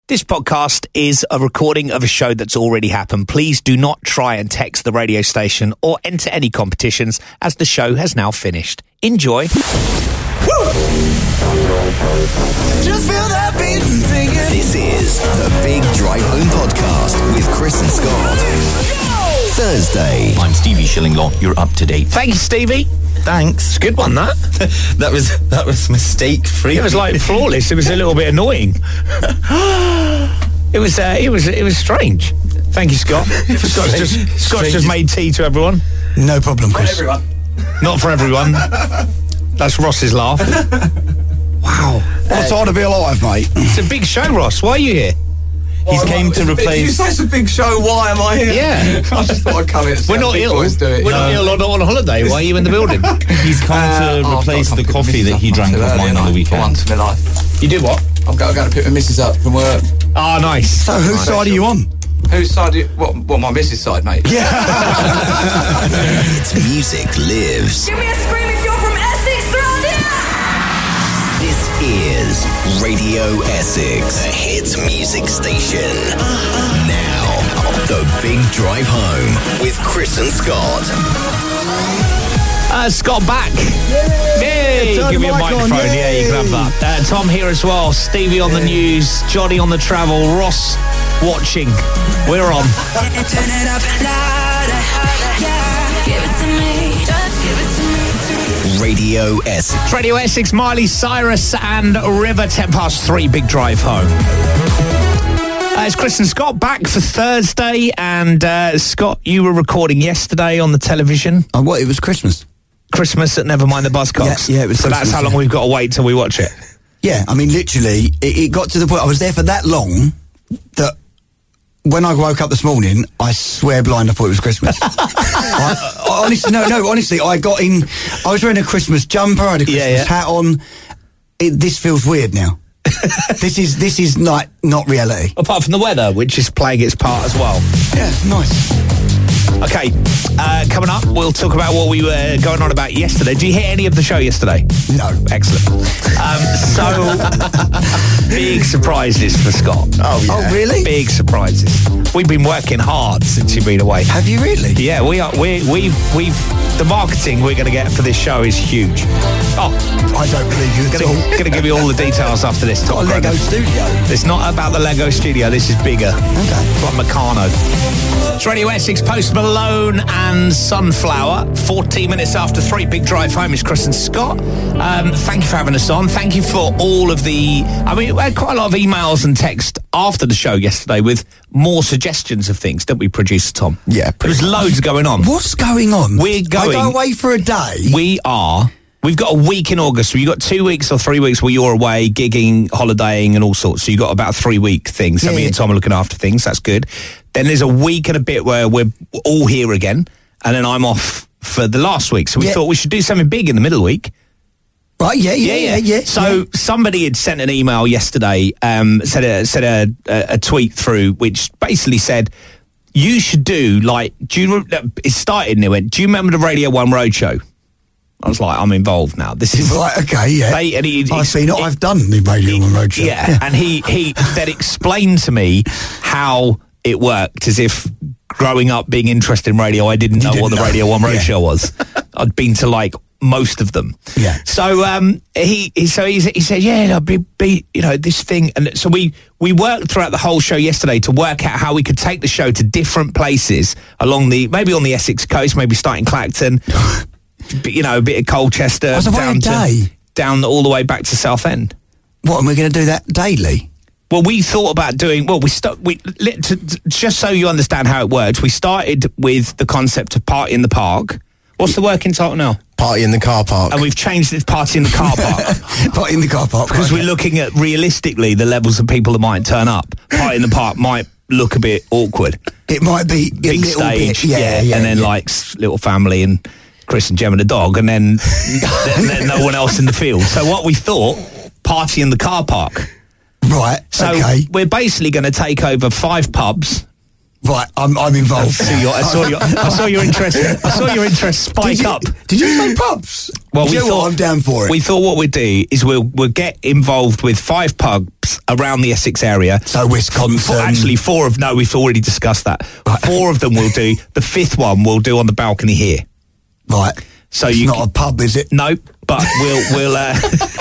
This podcast is a recording of a show that's already happened. Please do not try and text the radio station or enter any competitions, as the show has now finished. Enjoy. Just feel that beat and sing it. This is the Big Drive Home Podcast with Chris and Scott. Thursday. I'm Stevie Shillinglaw. You're up to date. Thank you, Stevie. Thanks. It's a good one, that. that was mistake free. It was like flawless. It was a little bit annoying. It was strange. Thank you, Scott. Scott's just made tea to everyone. No problem, Chris. For everyone. Not for everyone. That's Ross's laugh. Wow. What a time to be alive, mate. It's a big show, Ross. Why are you here? He's came to replace. You say it's a big show. Why am I here? Yeah. I just thought I'd come in. We're not ill. We're not ill or not on holiday. Why are you in the building? He's come to replace the coffee that he drank with mine on the weekend. Once in my life. You did what? I'm going to pick my missus up from work. Oh, nice. So, whose side are you on? Whose side? What? My missus' side, mate. Yeah. It's music lives. Give me a scream if you're from Essex around here! This is Radio Essex, the hit music station. Now, the Big Drive Home with Chris and Scott. Scott back. Yay! Turn Give me a the mic on, microphone. Yeah, yay. you can have that. Tom here as well. Stevie on the news. Johnny on the travel. Ross watching. We're on. Turn it up louder, yeah. Give it to me, just give it to me. Radio Essex. It's Radio Essex, Miley Cyrus and River, 3:10, Big Drive Home. It's Chris and Scott back for Thursday, and Scott, you were recording yesterday on the television. Oh, what? It was Christmas. Christmas at Nevermind the Buzzcocks. Yeah, it was So that's Christmas, how long yeah. we've got to wait till we watch it. Yeah, I mean, literally, it got to the point, I was there for that long that when I woke up this morning, I swear blind I thought it was Christmas. Honestly, I got in, I was wearing a Christmas jumper, I had a Christmas hat on. This feels weird now. This is like not reality. Apart from the weather, which is playing its part as well. Yeah, nice. Okay, coming up, we'll talk about what we were going on about yesterday. Did you hear any of the show yesterday? No. Excellent. Big surprises for Scott. Oh, yeah. Oh, really? Big surprises. We've been working hard since you've been away. Have you really? Yeah, we are. We've the marketing we're going to get for this show is huge. Oh, I don't believe you at all. going to give you all the details after this. Got a Lego studio. It's not about the Lego studio. This is bigger. Okay. It's like Meccano. It's Radio Essex, Post Malone and Sunflower. 14 minutes after 3, Big Drive Home is Chris and Scott. Thank you for having us on. Thank you for all of the... I mean, we had quite a lot of emails and text after the show yesterday with more suggestions of things, didn't we, producer Tom? Yeah. There was loads going on. What's going on? We're going... I go away for a day. We've got a week in August. So you've got 2 weeks or 3 weeks where you're away, gigging, holidaying and all sorts. So you've got about a 3-week thing. So me and Tom are looking after things. That's good. Then there's a week and a bit where we're all here again. And then I'm off for the last week. So we thought we should do something big in the middle week. Right, yeah. So somebody had sent an email yesterday, said a tweet through, which basically said, you should do, like, it started and it went, do you remember the Radio 1 Roadshow? I was like, I'm involved now. This is right. Okay, yeah. I've done the Radio 1 Roadshow. Yeah, and he then explained to me how it worked, as if growing up being interested in radio, I didn't know what the Radio 1 Roadshow was. I'd been to like most of them. Yeah. So he said, yeah, be this thing, and so we worked throughout the whole show yesterday to work out how we could take the show to different places along maybe on the Essex coast, maybe starting Clacton. A bit of Colchester, down all the way back to Southend. What, and we're going to do that daily? Well, we thought about doing. Well, just so you understand how it works. We started with the concept of Party in the Park. What's the working title now? Party in the car park. And we've changed it to Party in the Car Park. Party in the car park. Because we're looking at realistically the levels of people that might turn up. Party in the Park might look a bit awkward. It might be a big little stage, bit, and then like little family and Chris and Gemma the dog, and then no one else in the field. So what we thought, Party in the Car Park. Right. So we're basically going to take over 5 pubs. Right, I'm involved. I saw your interest. I saw your interest spike up. Did you say pubs? Well, You know what? I'm down for it. We thought what we'd do is we'll get involved with 5 pubs around the Essex area. So Wisconsin. Actually, 4 of... No, we've already discussed that. 4 of them we'll do. The 5th one we'll do on the balcony here. Right. So it's not a pub, is it? No, but we'll I'm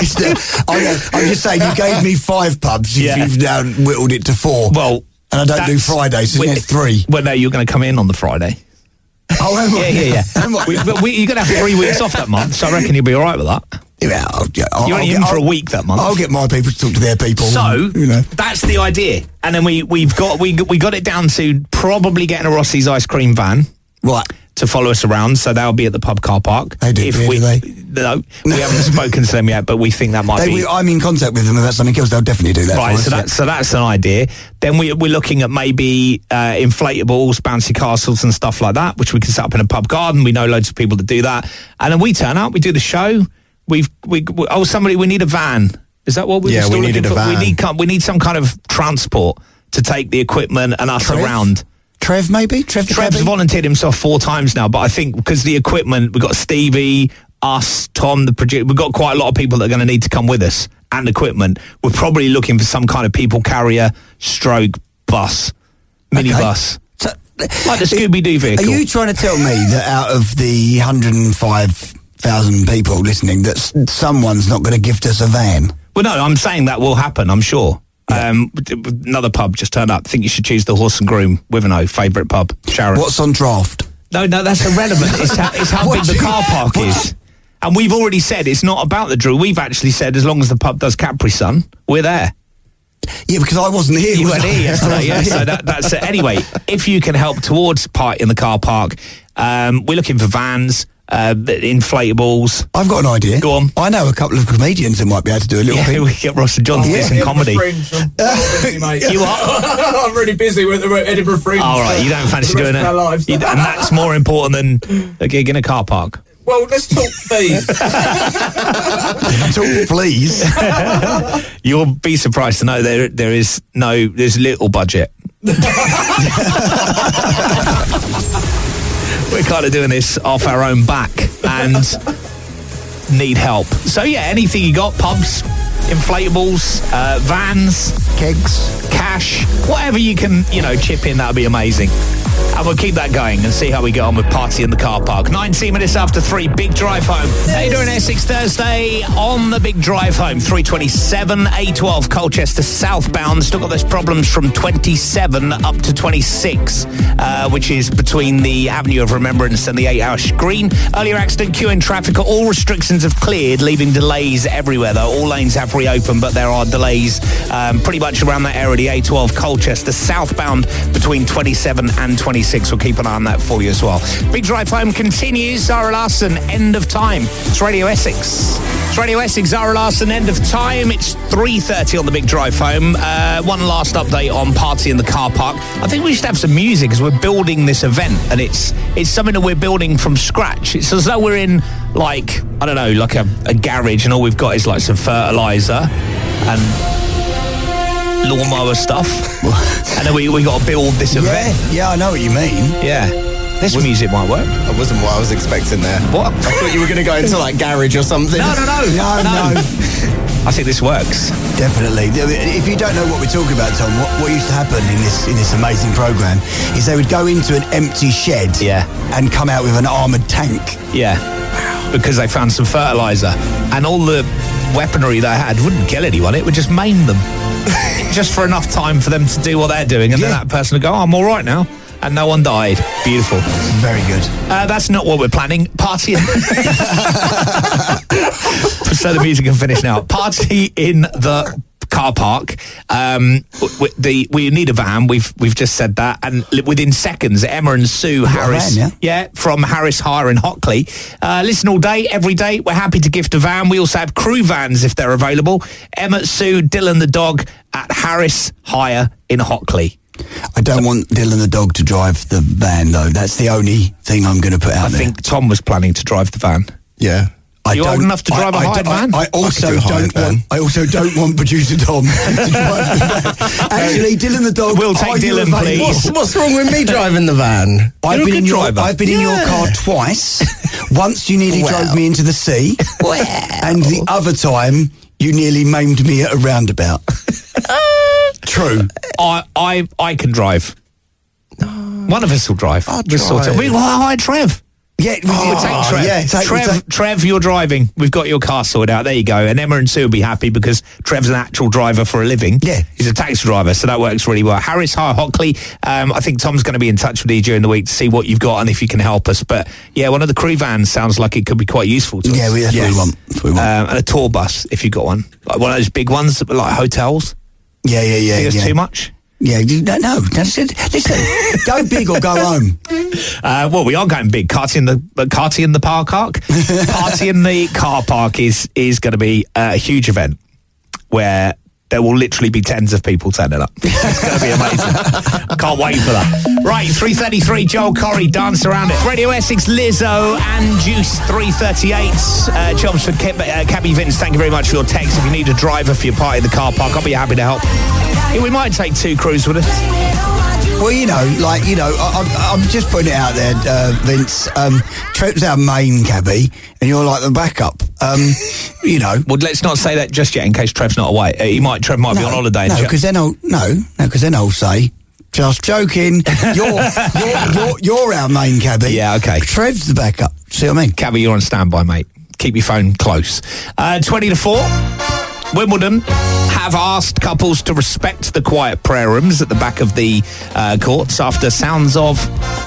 just saying, you gave me 5 pubs. You've now whittled it to 4. Well... And I don't do Fridays, so it's 3. Well, no, you're going to come in on the Friday. Oh, am I? Yeah. You're going to have 3 weeks off that month, so I reckon you'll be all right with that. Yeah, you're only in for a week that month. I'll get my people to talk to their people. So that's the idea, and then we got it down to probably getting a Rossi's ice cream van, right, to follow us around. So they'll be at the pub car park. They do, do they? No, we haven't spoken to them yet, but we think that might be. I'm in contact with them about something else. They'll definitely do that. Right, so that's an idea. Then we're looking at maybe inflatables, bouncy castles, and stuff like that, which we can set up in a pub garden. We know loads of people that do that, and then we turn up, we do the show. We need a van. Is that what we're we needed a van. We need some kind of transport to take the equipment and us around. Trev, maybe? Trev's volunteered himself 4 times now, but I think because the equipment, we've got Stevie, us, Tom, the producer, we've got quite a lot of people that are going to need to come with us and equipment. We're probably looking for some kind of people carrier stroke bus, minibus. So, like the Scooby-Doo vehicle. Are you trying to tell me that out of the 105,000 people listening, that someone's not going to gift us a van? Well, no, I'm saying that will happen, I'm sure. Yeah. Another pub just turned up. I think you should choose the Horse and Groom, Wivenhoe, favourite pub, Sharon. What's on draft? No, that's irrelevant. It's how big the car park is. And we've already said it's not about the Drew. We've actually said as long as the pub does Capri Sun, we're there. Yeah, because I wasn't here. You weren't here yesterday, yeah. So that's it. Anyway, if you can help towards part in the car park, we're looking for vans, inflatables. I've got an idea. Go on. I know a couple of comedians that might be able to do a little thing. We get Ross and John to do some comedy. You are? I'm really busy with the Edinburgh Fringe. All right, you don't fancy doing it. And that's more important than a gig in a car park. Well, let's talk fees. Talk fleas. You'll be surprised to know there's little budget. We're kind of doing this off our own back and need help. So yeah, anything you got, pubs, inflatables, vans, kegs, cash, whatever you can, chip in, that'll be amazing. And we'll keep that going and see how we get on with Party in the Car Park. 19 minutes after 3, Big Drive Home. How you doing, Essex Thursday on the Big Drive Home? 327, A12, Colchester southbound. Still got those problems from 27 up to 26, which is between the Avenue of Remembrance and the 8-hour screen. Earlier accident, queue in traffic. All restrictions have cleared, leaving delays everywhere, though. All lanes have reopened, but there are delays pretty much around that area, the A12, Colchester southbound between 27 and 26. We'll keep an eye on that for you as well. Big Drive Home continues. Zara Larsson, End of Time. It's Radio Essex. It's Radio Essex, Zara Larsson, End of Time. It's 3:30 on the Big Drive Home. One last update on Party in the Car Park. I think we should have some music as we're building this event, and it's something that we're building from scratch. It's as though we're in, like a garage, and all we've got is like some fertilizer and lawnmower stuff. And then we got to build this event. Yeah, I know what you mean. Yeah. This music might work. That wasn't what I was expecting there. What? I thought you were going to go into like garage or something. No. I think this works. Definitely. If you don't know what we're talking about, Tom, what used to happen in this amazing programme is they would go into an empty shed and come out with an armoured tank. Yeah. Because they found some fertiliser. And all the weaponry they had wouldn't kill anyone, it would just maim them. Just for enough time for them to do what they're doing, and then that person would go, I'm all right now. And no one died. Beautiful. Very good. That's not what we're planning. Party. So the music can finish now. Party in the car park. We need a van. We've just said that, and within seconds, Emma and Sue Harris, from Harris Hire in Hockley. Listen all day, every day. We're happy to gift a van. We also have crew vans if they're available. Emma, Sue, Dylan the dog at Harris Hire in Hockley. I don't want Dylan the dog to drive the van, though. That's the only thing I'm going to put out there. I think Tom was planning to drive the van. Yeah. Are you old enough to drive a hired van? I also don't want producer Tom to drive the van. Actually, Dylan the dog. We'll take Dylan, please. What's wrong with me driving the van? I've been in your car twice Once you nearly drove me into the sea, and the other time you nearly maimed me at a roundabout. True. I can drive. One of us will drive. I'll We'll sort it. drive. Hi, Trev. Yeah, We'll take Trev. Yeah, Trev, you're driving. We've got your car sorted out. There you go. And Emma and Sue will be happy because Trev's an actual driver for a living. Yeah. He's a taxi driver, so that works really well. Harris, hi, Hockley. I think Tom's going to be in touch with you during the week to see what you've got and if you can help us. But, yeah, one of the crew vans sounds like it could be quite useful to us. Yeah, that's what we want. And a tour bus, if you've got one. Like one of those big ones, like hotels. Yeah. Think it's too much? Yeah, no. Listen, go big or go home. Well, we are going big. Party in the park arc. Party in the car park is going to be a huge event where there will literally be tens of people turning up. It's going to be amazing. I can't wait for that. Right, 3:33, Joel Corey, Dance Around It. Radio Essex, Lizzo and Juice, 3:38. Jobs for Cabby Vince, thank you very much for your text. If you need a driver for your party in the car park, I'll be happy to help. Yeah, we might take 2 crews with us. Well, I'm just putting it out there, Vince. Trev's our main cabbie, and you're like the backup. Well, let's not say that just yet, in case Trev's not away. Trev might be on holiday. No, because then I'll say, just joking. You're our main cabbie. Yeah, okay. Trev's the backup. See what I mean? Cabby, you're on standby, mate. Keep your phone close. 20-4. Wimbledon have asked couples to respect the quiet prayer rooms at the back of the courts after sounds of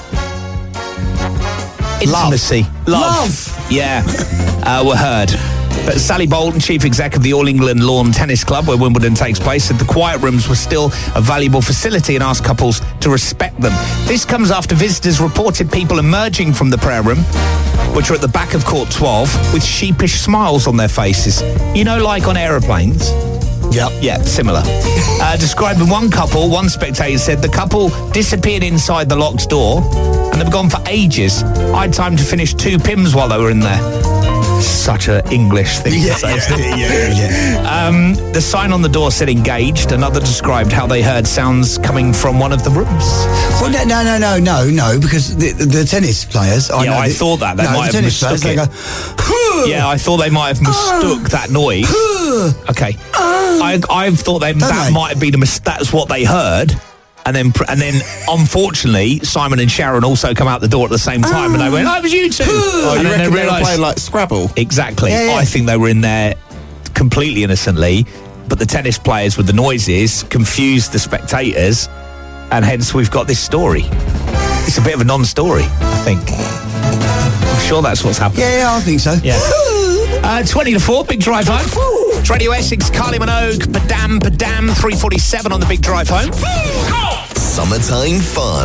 intimacy. Love. Yeah, were heard. But Sally Bolton, chief exec of the All England Lawn Tennis Club, where Wimbledon takes place, said the quiet rooms were still a valuable facility and asked couples to respect them. This comes after visitors reported people emerging from the prayer room, which are at the back of Court 12, with sheepish smiles on their faces. You know, like on aeroplanes? Yep. Yeah, similar. Describing one couple, one spectator said the couple disappeared inside the locked door and they've gone for ages. I had time to finish 2 Pims while they were in there. Such an English thing to say. Yeah. The sign on the door said engaged. Another described how they heard sounds coming from one of the rooms. Well, no, because the tennis players... I thought that. They might have mistook it. Yeah, I thought they might have mistook that noise. Okay. I thought that might have been that's what they heard. And then, unfortunately, Simon and Sharon also come out the door at the same time, and they went, "It was you two." And then they realised playing like Scrabble. Exactly. Yeah. I think they were in there completely innocently, but the tennis players with the noises confused the spectators, and hence we've got this story. It's a bit of a non-story, I think. I'm sure that's what's happened. Yeah, I think so. Yeah. 20-4, big drive home. It's Radio Essex, Carly Minogue, Padam, 3:47 on the big drive home. Summertime fun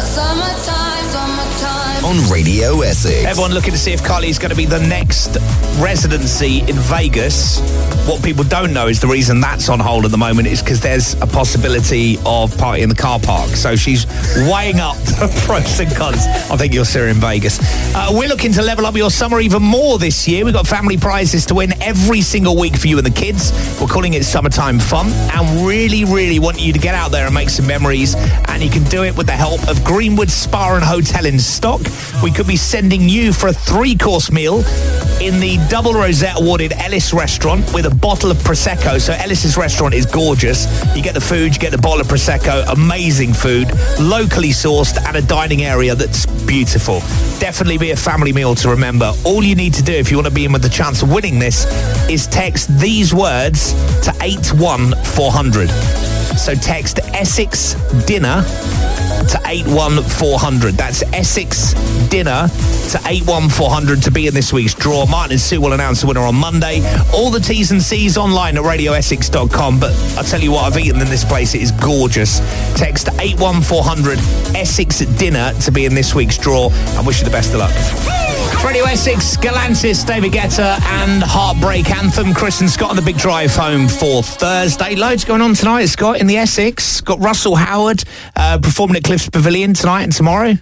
Summertime. on Radio Essex. Everyone looking to see if Carly's going to be the next residency in Vegas. What people don't know is the reason that's on hold at the moment is because there's a possibility of party in the car park. So she's weighing up the pros and cons. I think you'll see her in Vegas. We're looking to level up your summer even more this year. We've got family prizes to win every single week for you and the kids. We're calling it Summertime Fun and really, really want you to get out there and make some memories. And you can do it with the help of Greenwood Spa and Hotel in Stock. We could be sending you for a 3-course meal in the Double Rosette awarded Ellis restaurant with a bottle of Prosecco. So Ellis's restaurant is gorgeous. You get the food, you get the bottle of Prosecco, amazing food, locally sourced, and a dining area that's beautiful. Definitely be a family meal to remember. All you need to do if you want to be in with the chance of winning this is text these words to 81400. So text Essex Dinner to 81400. That's Essex Dinner to 81400 to be in this week's draw. Martin and Sue will announce the winner on Monday. All the T's and C's online at radioessex.com. But I'll tell you what, I've eaten in this place. It is gorgeous. Text 81400 Essex Dinner to be in this week's draw. I wish you the best of luck. Radio Essex, Galantis, David Guetta and Heartbreak Anthem. Chris and Scott on the big drive home for Thursday. Loads going on tonight, Scott, in the Essex. Got Russell Howard performing at Cliffs Pavilion tonight and tomorrow.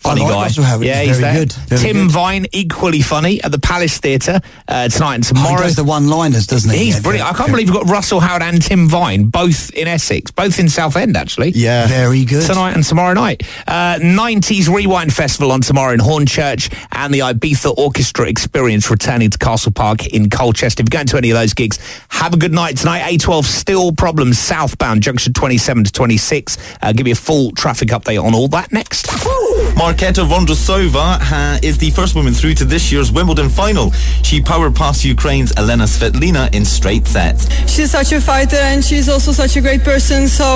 Funny I like guy. Russell Howard. Yeah, He's he's very there. good. Very Tim good. Vine, equally funny at the Palace Theatre tonight and tomorrow. He does the one-liners, doesn't he? He's Yeah, brilliant. I can't very- believe we've got Russell Howard and Tim Vine, both in Essex, both in Southend, actually. Yeah. Very good. Tonight and tomorrow night. 90s Rewind Festival on tomorrow in Hornchurch, and the Ibiza Orchestra Experience returning to Castle Park in Colchester. If you're going to any of those gigs, have a good night tonight. A12 still problems southbound, junction 27 to 26. Give you a full traffic update on all that next. Marketa Vondrousova is the first woman through to this year's Wimbledon final. She powered past Ukraine's Elena Svitolina in straight sets. She's such a fighter and she's also such a great person. So,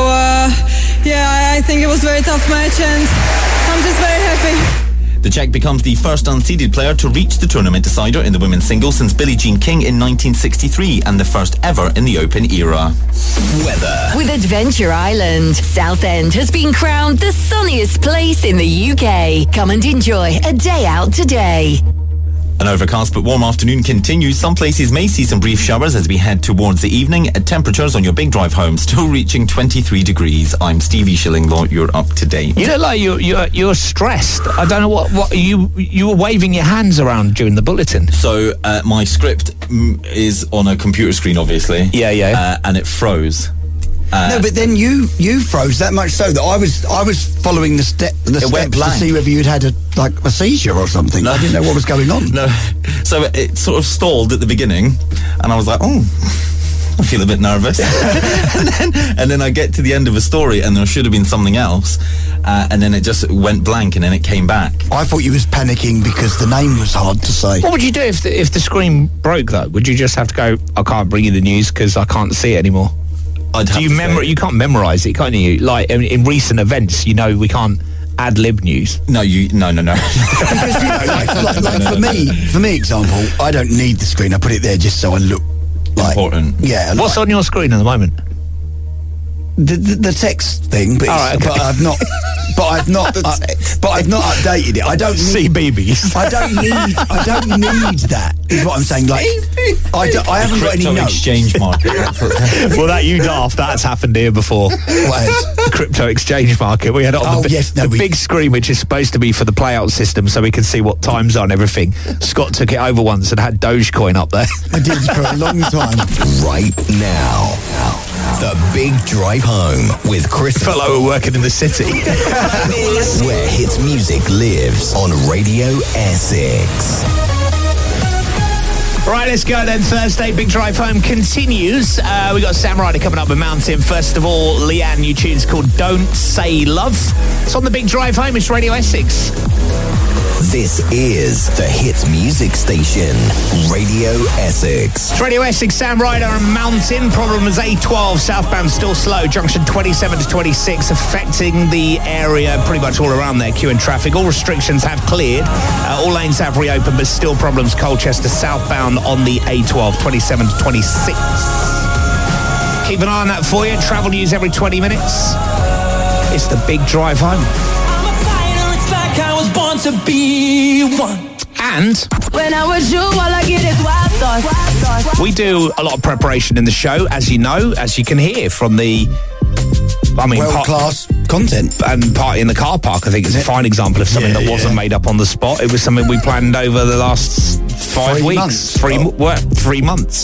I think it was a very tough match and I'm just very happy. The Czech becomes the first unseeded player to reach the tournament decider in the women's singles since Billie Jean King in 1963 and the first ever in the Open era. Weather. With Adventure Island, Southend has been crowned the sunniest place in the UK. Come and enjoy a day out today. An overcast but warm afternoon continues. Some places may see some brief showers as we head towards the evening. Temperatures on your big drive home still reaching 23 degrees. I'm Stevie Shillinglaw. You're up to date. You look like you're stressed. I don't know what you were waving your hands around during the bulletin. So my script is on a computer screen, obviously. Yeah. And it froze. No, but then you froze that much so that I was following the steps went to blank. see whether you'd had a seizure or something. No. I didn't know what was going on. No. So it sort of stalled at the beginning, and I was like, oh, I feel a bit nervous. and then I get to the end of a story, and there should have been something else, and then it just went blank, and then it came back. I thought you was panicking because the name was hard to say. What would you do if the screen broke, though? Would you just have to go, I can't bring you the news because I can't see it anymore? Do you say- You can't memorise it, can't you? Like in recent events, we can't ad-lib news. No. Because, for me, example, I don't need the screen. I put it there just so I look like Important. Yeah. What's on your screen at the moment? The text thing, but, but I've not. But I've not. But I've not updated it. I don't need CBeebies. I don't need that. Is what I'm saying. Like I haven't got any Crypto notes. exchange market. Well, that you daft. That's happened here before. What has? Crypto exchange market. We had it on the big screen, which is supposed to be for the playout system, so we can see what times are and everything. Scott took it over once and had Dogecoin up there. I did for a long time. Right now, the Big Drive Home with Chris. Fellow working in the city. Where hits music lives on Radio Essex. Right, let's go then. Thursday, Big Drive Home continues. We got Sam Ryder coming up with Mountain. First of all, Leanne, new tune's called Don't Say Love. It's on the Big Drive Home. It's Radio Essex. This is the hit music station, Radio Essex. It's Radio Essex, Sam Ryder and Mountain. Problem is A12, southbound still slow. Junction 27 to 26, affecting the area pretty much all around there, queue and traffic. All restrictions have cleared. All lanes have reopened, but still problems. Colchester southbound on the A12, 27 to 26. Keep an eye on that for you. Travel news every 20 minutes. It's the Big Drive Home. I was born to be one. And When I was you, all I get is wild thoughts. we do a lot of preparation in the show, as you know, as you can hear from the... World-class content. And party in the car park, I think, is a fine example of something that wasn't made up on the spot. It was something we planned over the last 5 3 weeks. months. 3 months.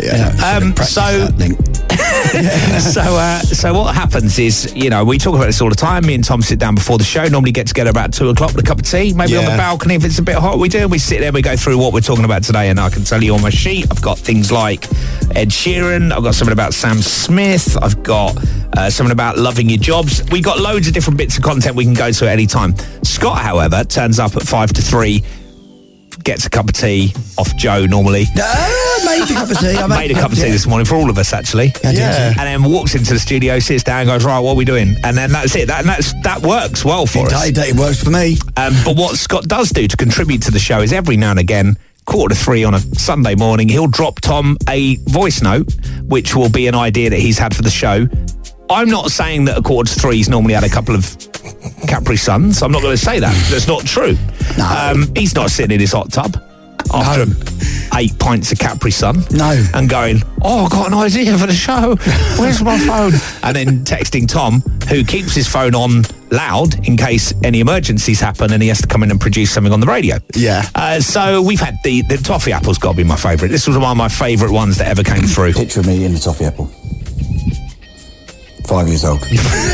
So what happens is, we talk about this all the time. Me and Tom sit down before the show, normally get together about 2 o'clock with a cup of tea, maybe on the balcony if it's a bit hot. We sit there, we go through what we're talking about today, and I can tell you on my sheet, I've got things like Ed Sheeran, I've got something about Sam Smith, I've got something about loving your jobs. We've got loads of different bits of content we can go to at any time. Scott, however, turns up at 2 to 3, gets a cup of tea off Joe normally. Made a cup of tea. I made a cup of tea this morning for all of us, actually. And then walks into the studio, sits down, goes, right, what are we doing? And then that's it. That works well for us. It works for me. But what Scott does do to contribute to the show is every now and again, 2:45 on a Sunday morning, he'll drop Tom a voice note, which will be an idea that he's had for the show. I'm not saying that 2:45 he's normally had a couple of Capri Suns. I'm not going to say that. That's not true. No. He's not sitting in his hot tub after 8 pints of Capri Sun. No. And going, I've got an idea for the show. Where's my phone? And then texting Tom, who keeps his phone on loud in case any emergencies happen and he has to come in and produce something on the radio. Yeah. So we've had the toffee apple's got to be my favourite. This was one of my favourite ones that ever came through. Picture of me in the toffee apple. 5 years old.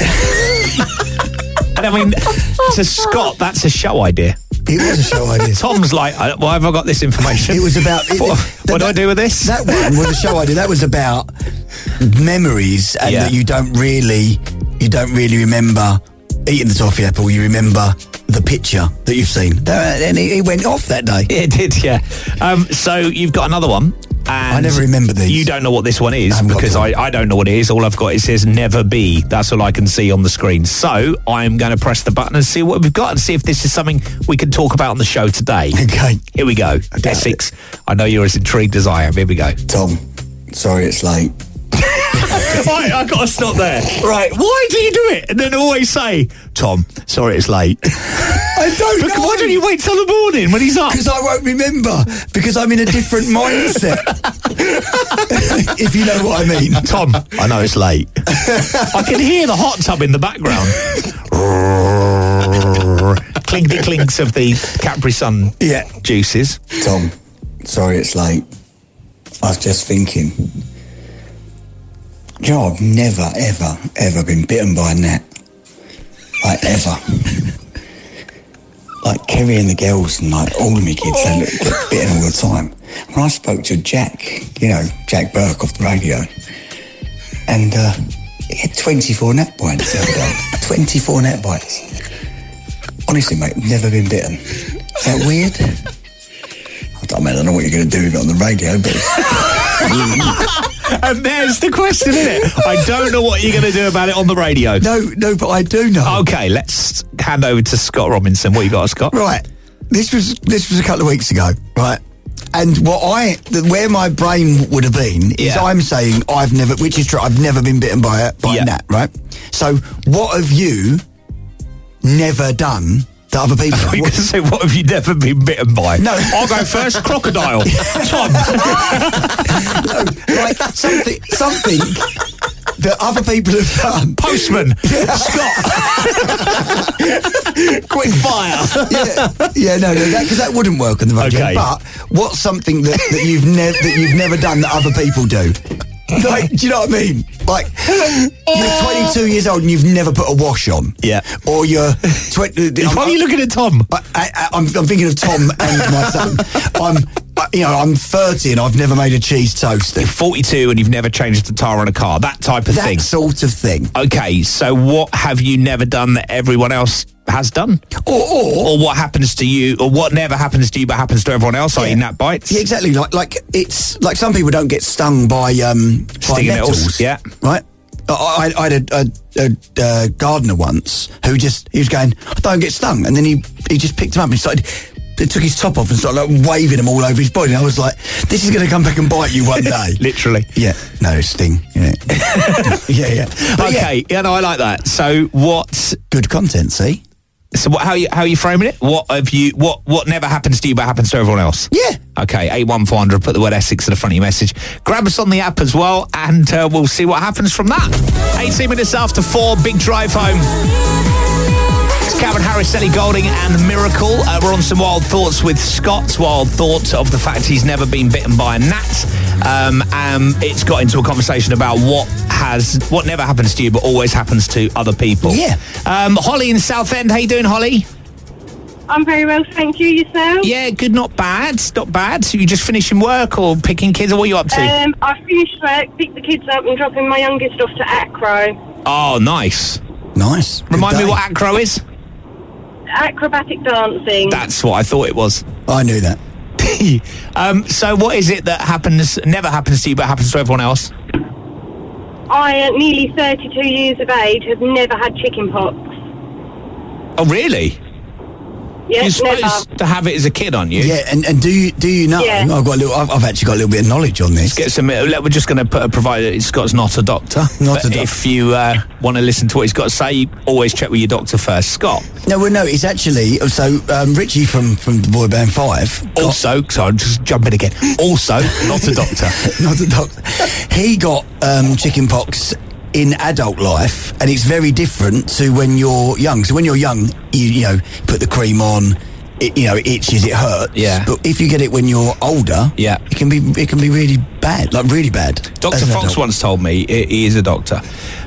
And I mean, to Scott, that's a show idea. It was a show idea. Tom's like, why have I got this information? It was about... What do I do with this? That one was a show idea. That was about memories and that you don't really remember eating the toffee apple. You remember the picture that you've seen. And it went off that day. It did, yeah. So you've got another one. And I never remember these. You don't know what this one is because I don't know what it is. All I've got, it says never be. That's all I can see on the screen. So I'm going to press the button and see what we've got and see if this is something we can talk about on the show today. Okay. Here we go. Essex, I know you're as intrigued as I am. Here we go. Tom, sorry it's late. Right, I've got to stop there. Right, why do you do it? And then always say, Tom, sorry it's late. I don't know. Why don't you wait till the morning when he's up? Because I won't remember. Because I'm in a different mindset. If you know what I mean. Tom, I know it's late. I can hear the hot tub in the background. Clinkety clinks of the Capri Sun juices. Tom, sorry it's late. I was just thinking... Joe, I've never, ever been bitten by a gnat. Like, ever. Like, Kerry and the girls and, like, all of me kids, they get bitten all the time. When I spoke to Jack, Jack Burke off the radio, and he had 24 gnat bites the other day. 24 gnat bites. Honestly, mate, never been bitten. Is that weird? I don't know what you're going to do with it on the radio, but... And there's the question, isn't it? I don't know what you're going to do about it on the radio. No, but I do know. Okay, let's hand over to Scott Robinson. What you got, Scott? Right. This was a couple of weeks ago, right? And where my brain would have been is I'm saying I've never, which is true, I've never been bitten by a gnat, right? So what have you never done that other people... You can say, what have you never been bitten by? No. I'll go first. Crocodile. Tom. No, like something that other people have done. Postman. Scott. Quick fire. No, because that wouldn't work on the radio. Okay. But what's something that you've never done that other people do? Like, do you know what I mean? Like, you're 22 years old and you've never put a wash on. Yeah. Or you're... Why are you looking at Tom? I'm thinking of Tom and my son. I'm 30 and I've never made a cheese toast. You're 42 and you've never changed the tyre on a car. That type of thing. That sort of thing. Okay, so what have you never done that everyone else has done? Or what happens to you, or what never happens to you but happens to everyone else, i.e. gnat bites? Yeah, exactly. Like it's like some people don't get stung by stinging nettles. Yeah. Right? I had a gardener once who he was going, I don't get stung. And then he just picked him up and took his top off and started like waving him all over his body. And I was like, this is going to come back and bite you one day. Literally. Yeah. No, sting. Yeah. yeah. But okay. Yeah, no, I like that. So what... Good content, see? So how are you framing it? What never happens to you but happens to everyone else? Yeah. Okay, 81400, put the word Essex at the front of your message. Grab us on the app as well, and we'll see what happens from that. 18 minutes after 4, big drive home. It's Calvin Harris, Ellie Goulding and Miracle. We're on some wild thoughts with Scott's wild thoughts of the fact he's never been bitten by a gnat. It's got into a conversation about what never happens to you but always happens to other people. Yeah. Holly in Southend, how you doing, Holly? I'm very well, thank you. Yourself? Yeah, good, not bad. Not bad. So you just finishing work or picking kids, or what are you up to? I finished work, picked the kids up and dropping my youngest off to Acro. Oh, nice. Nice. Remind me what Acro is? Acrobatic dancing. That's what I thought it was. I knew that. So what is it that never happens to you but happens to everyone else? I, at nearly 32 years of age, have never had chicken pox. Oh, really? Yes, You're supposed to have it as a kid, aren't you? Yeah, and do you know? Yeah. I've actually got a little bit of knowledge on this. Get some. We're just going to provide it. Scott's not a doctor. If you want to listen to what he's got to say, always check with your doctor first. Scott. No, it's actually Richie from the boy band 5. Also, sorry, I'm just jumping again. Also, not a doctor. Not a doctor. He got chicken pox in adult life, and it's very different to when you're young. So when you're young, you know, put the cream on, it itches, it hurts. Yeah. But if you get it when you're older, yeah, it can be really bad, like really bad. Dr. Fox once told me, he is a doctor.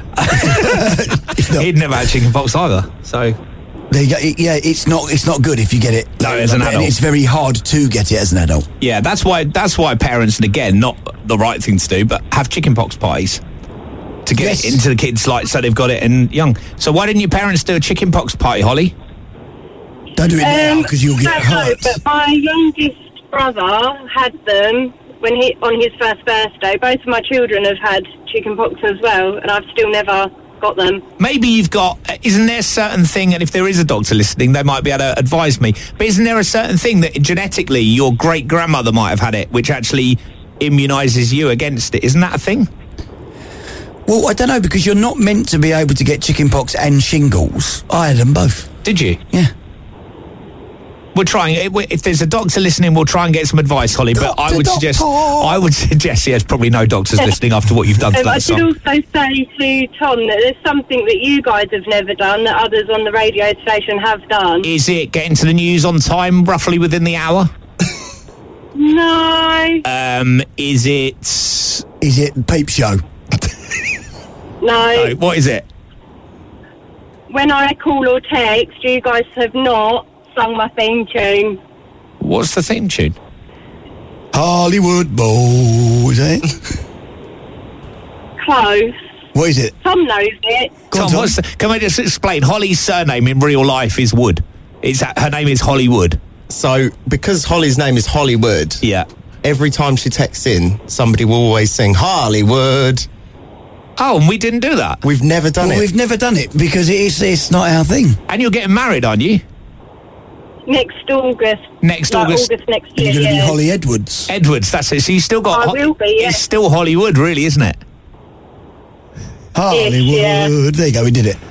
He'd never had chicken pox either, so... There you go. Yeah, it's not good if you get it. No, as an adult, and it's very hard to get it as an adult. Yeah, that's why parents, and again, not the right thing to do, but have chicken pox parties to get it into the kids, like so they've got it and young. So why didn't your parents do a chicken pox party, Holly? Don't do it now because you'll get hurt. But my youngest brother had them on his first birthday. Both of my children have had chicken pox as well, and I've still never got them. Maybe you've got, isn't there a certain thing, and if there is a doctor listening, they might be able to advise me, but isn't there a certain thing that genetically your great-grandmother might have had it, which actually immunises you against it? Isn't that a thing? Well, I don't know, because you're not meant to be able to get chickenpox and shingles. I had them both. Did you? Yeah. We're trying. If there's a doctor listening, we'll try and get some advice, Holly. But I would suggest, there's probably no doctors listening after what you've done to that I should also say to Tom that there's something that you guys have never done that others on the radio station have done. Is it getting to the news on time, roughly within the hour? No. Is it Peep Show? No. What is it? When I call or text, you guys have not sung my theme tune. What's the theme tune? Hollywood Bowl, is it? Close. What is it? Tom knows it. Tom, can I just explain? Holly's surname in real life is Wood. Her name is Hollywood. So, because Holly's name is Hollywood, yeah, every time she texts in, somebody will always sing Hollywood. Oh, and we didn't do that? We've never done it. We've never done it because it's not our thing. And you're getting married, aren't you? Next August. Next August. August next year, You're going to yeah. be Holly Edwards. Edwards, that's it. So you still got... I will be, yeah. It's still Hollywood, really, isn't it? Hollywood. Yeah. There you go, we did it.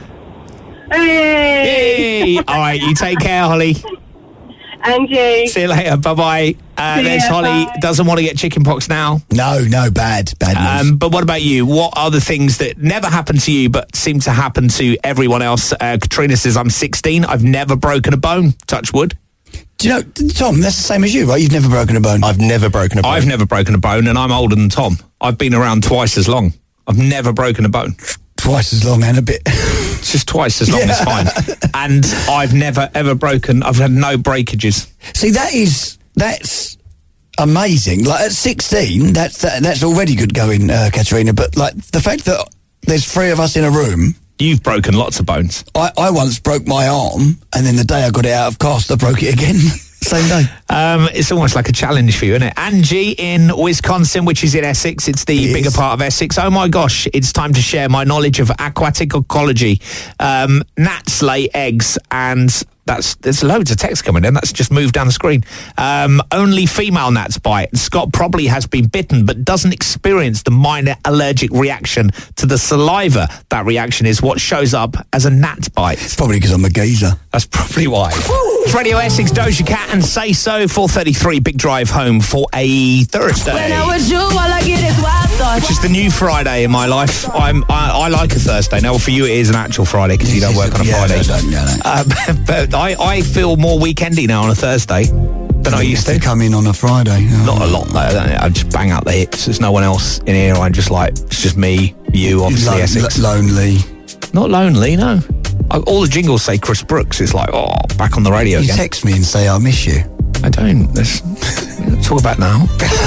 Hey! All right, you take care, Holly. And you. See you later. Bye-bye. There's Holly. Bye. Doesn't want to get chicken pox now. No, bad news. But what about you? What are the things that never happened to you but seem to happen to everyone else? Katrina says, I'm 16. I've never broken a bone. Touch wood. Do you know, Tom, that's the same as you, right? You've never broken a bone. I've never broken a bone. I've never broken a bone, and I'm older than Tom. I've been around twice as long. I've never broken a bone. Twice as long and a bit. It's just twice as long, it's fine. And I've never, ever broken... I've had no breakages. See, that's amazing. Like, at 16, that's already good going, Katerina, but, like, the fact that there's three of us in a room... You've broken lots of bones. I once broke my arm, and then the day I got it out of cast, I broke it again. Same day. It's almost like a challenge for you, isn't it? Angie in Wisconsin, which is in Essex. It's the bigger part of Essex. Oh my gosh, it's time to share my knowledge of aquatic ecology. Gnats lay eggs, and there's loads of text coming in. That's just moved down the screen. Only female gnats bite. Scott probably has been bitten, but doesn't experience the minor allergic reaction to the saliva. That reaction is what shows up as a gnat bite. It's probably because I'm a geezer. That's probably why. It's Radio Essex, Doja Cat and Say So. 4:33, big drive home for a Thursday. When I was you, all I get is wild thoughts. Which is the new Friday in my life. I like a Thursday. Now, for you, it is an actual Friday because you don't work on a Friday. But I feel more weekendy now on a Thursday than I used to. Come in on a Friday. Not a lot, though. I just bang out the hits. There's no one else in here. I'm just like, it's just me, you, obviously, Essex. Lonely. Not lonely, no. All the jingles say Chris Brooks. It's like, back on the radio again. You text me and say, I miss you. I don't. Let's talk about now.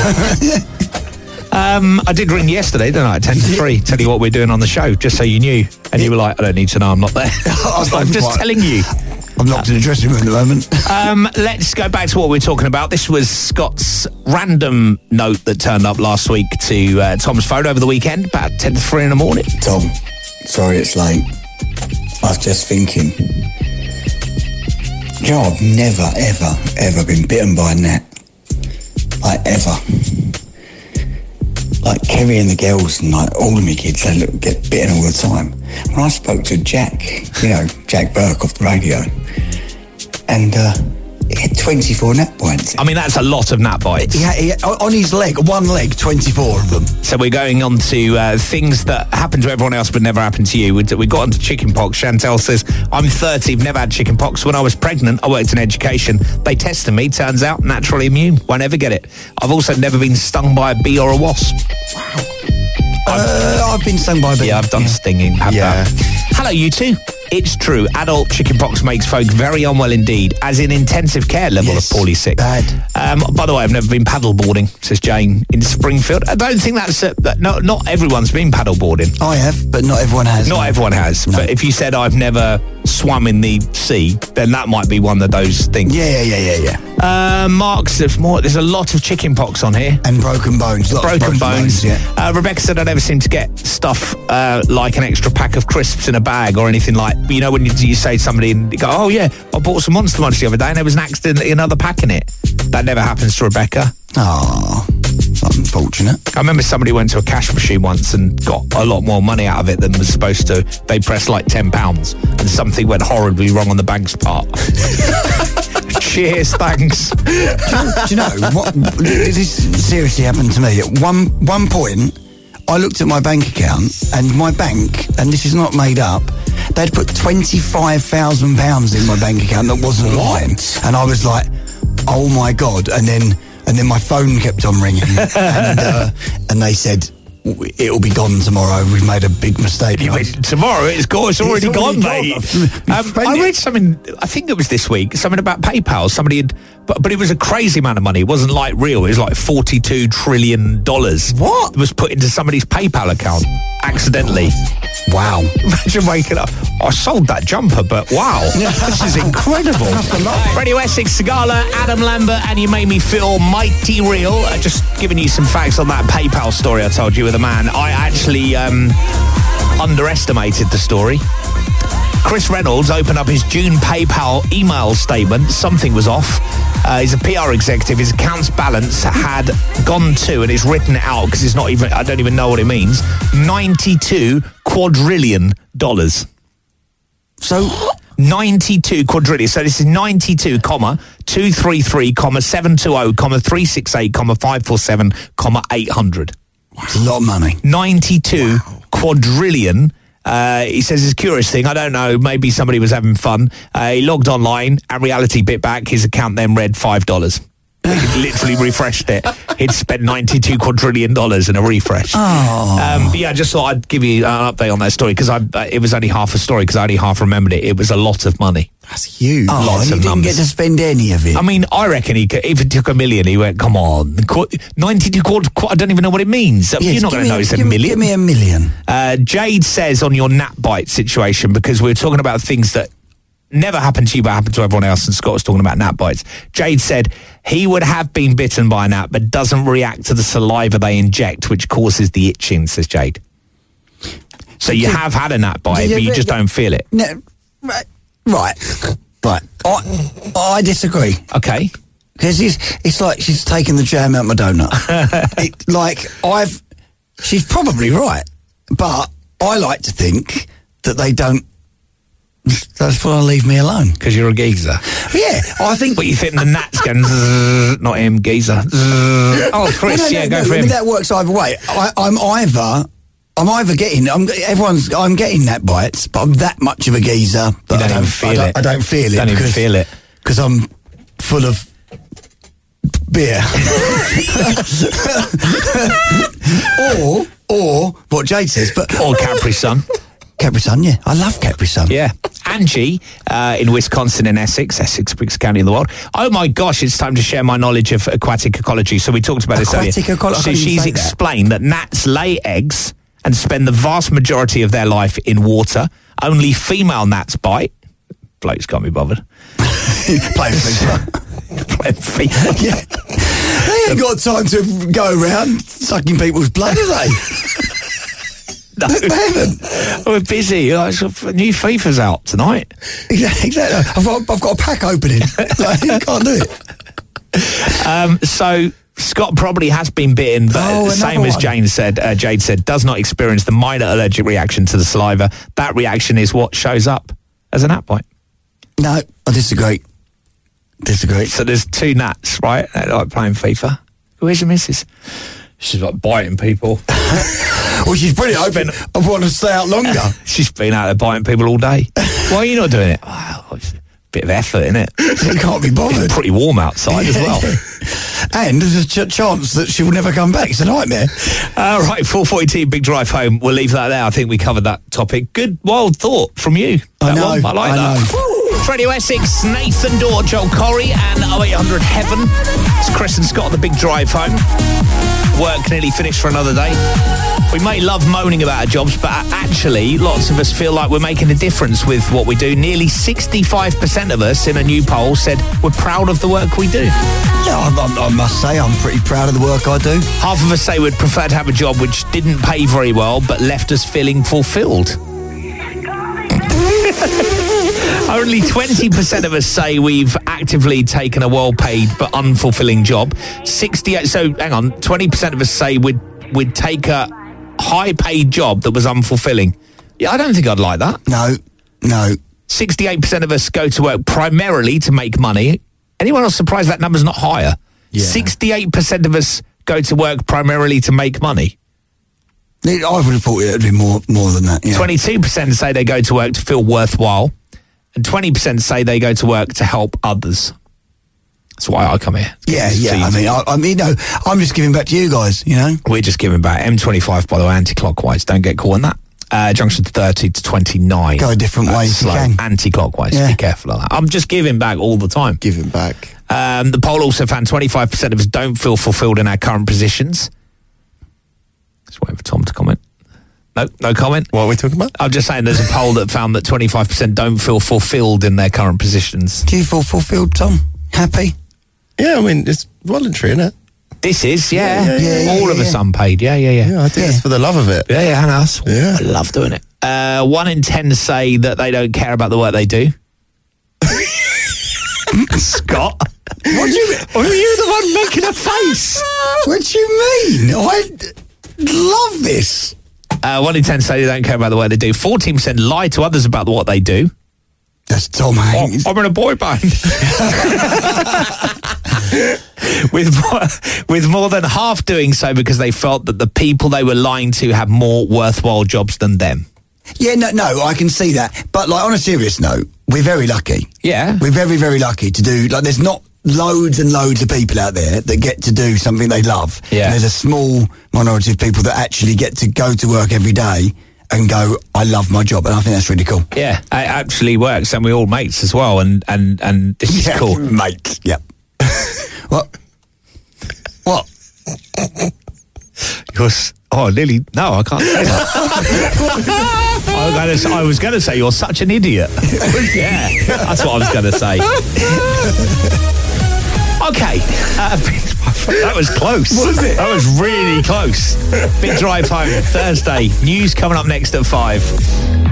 I did ring yesterday, didn't I? 10 to 3. Tell you what we're doing on the show, just so you knew. And you were like, I don't need to know, I'm not there. I'm just telling you. I'm locked in the dressing room at the moment. Let's go back to what we were talking about. This was Scott's random note that turned up last week to Tom's phone over the weekend, about 10 to 3 in the morning. Tom, sorry it's late. I was just thinking. You know, I've never, ever, ever been bitten by a gnat. Like, ever. Like, Kerry and the girls and, like, all of my kids, they get bitten all the time. When I spoke to Jack, Jack Burke off the radio, and he had 24 nap bites. I mean, that's a lot of nap bites. He on his leg, one leg, 24 of them. So we're going on to things that happen to everyone else but never happened to you. We got onto chicken pox. Chantel says, I'm 30, never had chicken pox. When I was pregnant, I worked in education. They tested me, turns out, naturally immune. Won't ever get it. I've also never been stung by a bee or a wasp. Wow. I've been stung by a bee. Yeah, I've done stinging. That. Hello, you two. It's true. Adult chickenpox makes folk very unwell indeed, as in intensive care level of poorly sick. Bad. By the way, I've never been paddleboarding, says Jane in Springfield. I don't think that's... not everyone's been paddleboarding. I have, but not everyone has. Not everyone has. No. But if you said I've never swum in the sea, then that might be one of those things. Yeah. Mark says there's a lot of chickenpox on here. And broken bones. Broken bones. Yeah. Rebecca said I never seem to get stuff like an extra pack of crisps in a bag or anything like... You know, when you say to somebody and you go, oh yeah, I bought some Monster Munch the other day and there was an accidentally another pack in it. That never happens to Rebecca. Oh, unfortunate. I remember somebody went to a cash machine once and got a lot more money out of it than was supposed to. They pressed like £10 and something went horribly wrong on the bank's part. Cheers, thanks. Do you know what? This seriously happened to me. At one point, I looked at my bank account and my bank, and this is not made up, they'd put £25,000 in my bank account that wasn't mine. And I was like, oh my God. And then my phone kept on ringing and they said, it'll be gone tomorrow. We've made a big mistake. Tomorrow? It's already gone, mate. I read something, I think it was this week, something about PayPal. Somebody had, but it was a crazy amount of money. It wasn't like real. It was like $42 trillion. What? Was put into somebody's PayPal account accidentally. Wow. Imagine waking up. I sold that jumper, but wow. This is incredible. Radio Essex, Sagala, Adam Lambert, and You Made Me Feel Mighty Real. Just giving you some facts on that PayPal story I told you with a man. I actually underestimated the story. Chris Reynolds opened up his June PayPal email statement. Something was off. He's a PR executive. His account's balance had gone to, and it's written out because it's not even, I don't even know what it means, $92 quadrillion. So 92 quadrillion. So this is 92, 233, 720, 368, 547, 800. It's a lot of money. 92 quadrillion. He says it's a curious thing. I don't know. Maybe somebody was having fun. He logged online and reality bit back. His account then read $5. He literally refreshed it. He'd spent $92 quadrillion in a refresh. Yeah, I just thought I'd give you an update on that story because it was only half a story because I only half remembered it. It was a lot of money. That's huge. Lots and of he didn't numbers. get to spend any of it. I mean, I reckon he could, if it took $1 million, he went, come on. 92 quad, I don't even know what it means. Yes, you're not going to know it's $1 million. Give me $1 million. Jade says on your nap bite situation, because we're talking about things that never happened to you but happened to everyone else, and Scott was talking about nap bites. Jade said he would have been bitten by a gnat but doesn't react to the saliva they inject, which causes the itching, says Jade. So you have had a gnat bite, but you just don't feel it. No, right. I disagree. Okay. Because it's like she's taking the jam out my donut. She's probably right, but I like to think that they don't. That's why leave me alone. Because you're a geezer. Yeah, I think. But you think the gnat's going, zzz, not him, geezer. Oh, Chris, go for him. That works either way. I'm either getting gnat bites, but I'm that much of a geezer that I don't feel it. I don't feel it. Don't even feel it. Because I'm full of beer. or what Jade says, or Capri Sun. Capri Sun, yeah. I love Capri Sun. Yeah. Angie, in Wisconsin and Essex, biggest county in the world. Oh my gosh, it's time to share my knowledge of aquatic ecology. So we talked about this earlier. So she's explained that gnats lay eggs and spend the vast majority of their life in water. Only female gnats bite. Blokes can't be bothered. Playing FIFA. Playing FIFA. Yeah. They ain't got time to go around sucking people's blood, have they? No. They haven't. We're busy. New FIFA's out tonight. Exactly. I've got a pack opening. Can't do it. So Scott probably has been bitten, but same as Jade said, does not experience the minor allergic reaction to the saliva. That reaction is what shows up as a gnat bite. No, I disagree. Disagree. So there's two nuts, right? They like playing FIFA. Where's your missus? She's like biting people. Well, she's pretty open. I want to stay out longer. She's been out there biting people all day. Why are you not doing it? Oh, it's a bit of effort, isn't it? It can't be bothered. It's pretty warm outside as well. And there's a chance that she will never come back. It's a nightmare. Right, 4:42, Big Drive Home. We'll leave that there. I think we covered that topic. Good, wild thought from you. I know. I like that. It's Radio Essex, Nathan Dorr, Joel Corey, and 0800 Heaven. It's Chris and Scott on the Big Drive Home. Work nearly finished for another day. We may love moaning about our jobs, but actually, lots of us feel like we're making a difference with what we do. Nearly 65% of us in a new poll said we're proud of the work we do. Yeah, I must say I'm pretty proud of the work I do. Half of us say we'd prefer to have a job which didn't pay very well, but left us feeling fulfilled. Only 20% of us say we've actively taken a well-paid but unfulfilling job. 68. So hang on, 20% of us say we'd take a high-paid job that was unfulfilling. Yeah, I don't think I'd like that. No. 68% of us go to work primarily to make money. Anyone else surprised that number's not higher? Yeah. 68% of us go to work primarily to make money. I would have thought it would be more than that. Yeah. 22% say they go to work to feel worthwhile, and 20% say they go to work to help others. That's why I come here. Yeah. I mean, I'm just giving back to you guys. You know, we're just giving back. M25, by the way, anti-clockwise. Don't get caught in that. Junction 30 to 29. Go a different way if you can. Anti-clockwise. Yeah. Be careful of that. I'm just giving back all the time. Giving back. The poll also found 25% of us don't feel fulfilled in our current positions. Just waiting for Tom to comment. No comment. What are we talking about? I'm just saying there's a poll that found that 25% don't feel fulfilled in their current positions. Do you feel fulfilled, Tom? Happy? Yeah, I mean, it's voluntary, isn't it? This is, yeah. All of us unpaid, yeah. Yeah, I do this for the love of it. Yeah, I know. Yeah. I love doing it. 1 in 10 say that they don't care about the work they do. Scott? What do you mean? Are you the one making a face? What do you mean? I love this. 1 in 10 say they don't care about the work they do. 14% lie to others about what they do. That's Tom Hanks. I'm in a boy band. with more than half doing so because they felt that the people they were lying to had more worthwhile jobs than them. Yeah, no, I can see that. But like on a serious note, we're very lucky. Yeah. We're very, very lucky to do, like there's not loads and loads of people out there that get to do something they love. Yeah. And there's a small minority of people that actually get to go to work every day and go, I love my job, and I think that's really cool. Yeah, it actually works, and we're all mates as well, and this is cool. Mates, yep. What? Nearly. No, I can't say that. I was going to say you're such an idiot. Yeah, that's what I was going to say. Okay, that was close. Was it? That was really close. Big Drive Home, Thursday. News coming up next at 5.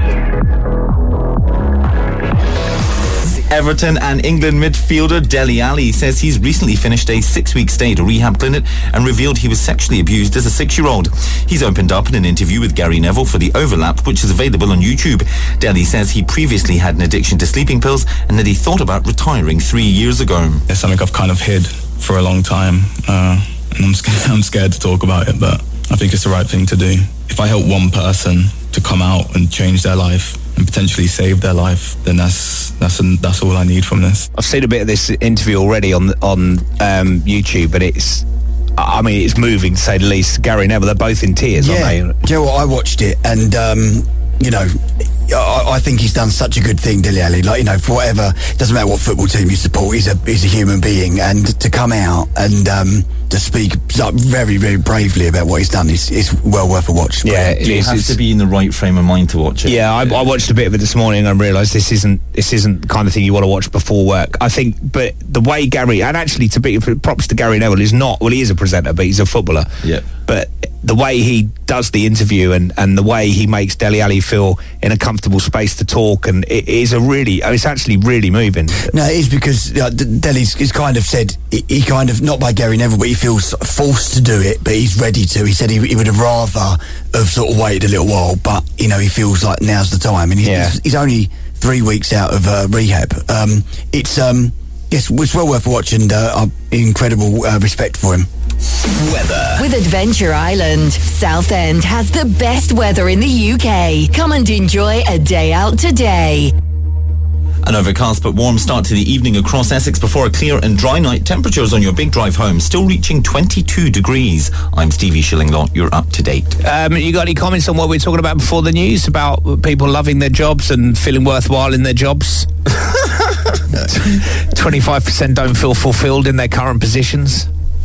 Everton and England midfielder Dele Alli says he's recently finished a 6-week stay at a rehab clinic and revealed he was sexually abused as a 6-year-old. He's opened up in an interview with Gary Neville for The Overlap, which is available on YouTube. Dele says he previously had an addiction to sleeping pills and that he thought about retiring 3 years ago. It's something I've kind of hid for a long time, and I'm scared to talk about it, but I think it's the right thing to do. If I help one person to come out and change their life and potentially save their life, then that's all I need from this. I've seen a bit of this interview already on YouTube, but it's moving to say the least. Gary Neville, they're both in tears, aren't they? Do you know what? I watched it, and I think he's done such a good thing, Dele Alli. Like, for whatever, it doesn't matter what football team you support, he's a human being, and to come out and to speak very, very bravely about what he's done is well worth a watch. Yeah, you have to be in the right frame of mind to watch it. Yeah, I watched a bit of it this morning and realised this isn't the kind of thing you want to watch before work. I think, but the way Gary, and actually props to Gary Neville, he is a presenter, but he's a footballer. Yeah. But the way he does the interview and the way he makes Dele Alli feel in a comfortable space to talk, and it's actually really moving. No, it is because Dele's kind of said, he kind of, not by Gary Neville, but he feels forced to do it, but he's ready to. He said he would have rather have sort of waited a little while, but, he feels like now's the time. And he's only 3 weeks out of rehab. Yes, it's well worth watching. Incredible respect for him. Weather. With Adventure Island, Southend has the best weather in the UK. Come and enjoy a day out today. An overcast but warm start to the evening across Essex before a clear and dry night. Temperatures on your big drive home still reaching 22 degrees. I'm Stevie Shillinglott. You're up to date. You got any comments on what we were talking about before the news, about people loving their jobs and feeling worthwhile in their jobs? 25% don't feel fulfilled in their current positions.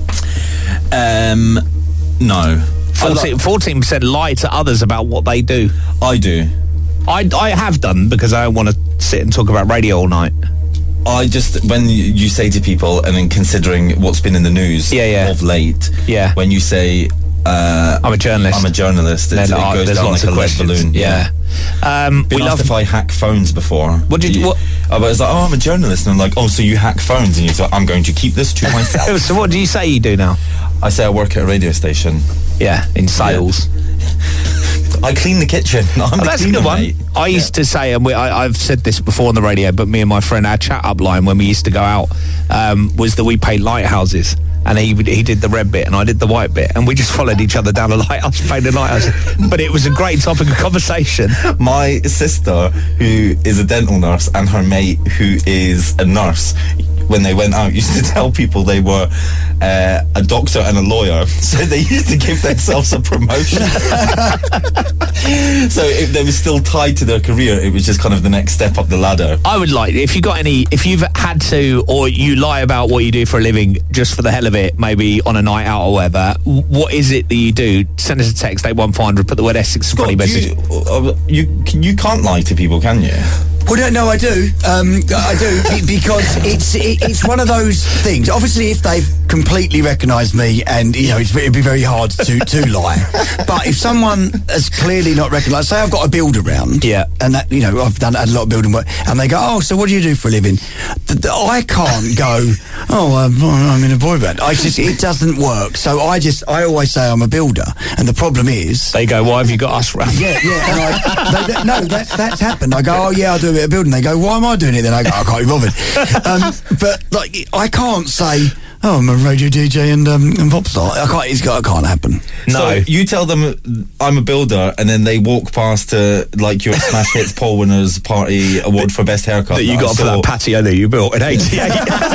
No. 14% lie to others about what they do. I do. I have done, because I don't want to sit and talk about radio all night. I just, when you say to people, and then considering what's been in the news of late, when you say, I'm a journalist. It goes down like a lead balloon. Yeah. Been asked if I hack phones before. What did you? I was like, I'm a journalist, and I'm like, oh, so you hack phones? And you thought, I'm going to keep this to myself. So what do you say you do now? I say I work at a radio station. Yeah, in sales. Yeah. I clean the kitchen. That's a good one. Mate. I used to say, and I've said this before on the radio, but me and my friend, our chat-up line when we used to go out was that we paid lighthouses. And he did the red bit and I did the white bit, and we just followed each other down a lighthouse, painted a lighthouse. But it was a great topic of conversation. My sister, who is a dental nurse, and her mate, who is a nurse, when they went out, used to tell people they were a doctor and a lawyer. So they used to give themselves a promotion. So if they were still tied to their career, it was just kind of the next step up the ladder. I would like, if you've had to, or you lie about what you do for a living just for the hell of it, maybe on a night out or whatever, what is it that you do? Send us a text, 81500, put the word Essex in front of your message. You can't lie to people, can you? Well, no, I do. I do, because it's one of those things. Obviously, if they've completely recognised me, and it'd be very hard to lie. But if someone has clearly not recognised, say I've got a build around, and that I've had a lot of building work, and they go, oh, so what do you do for a living? I can't go, I'm in a boy band. It doesn't work. So I always say I'm a builder, and the problem is they go, why have you got us round? Yeah. And no, that's happened. I go, oh yeah, I'll do a bit of building. They go, why am I doing it then? I go, I can't be bothered. But I can't say, oh, I'm a radio DJ and pop star. It can't happen. No. So you tell them I'm a builder, and then they walk past to your Smash Hits Poll Winners Party Award for Best Haircut that you got for that patio that you built in 88.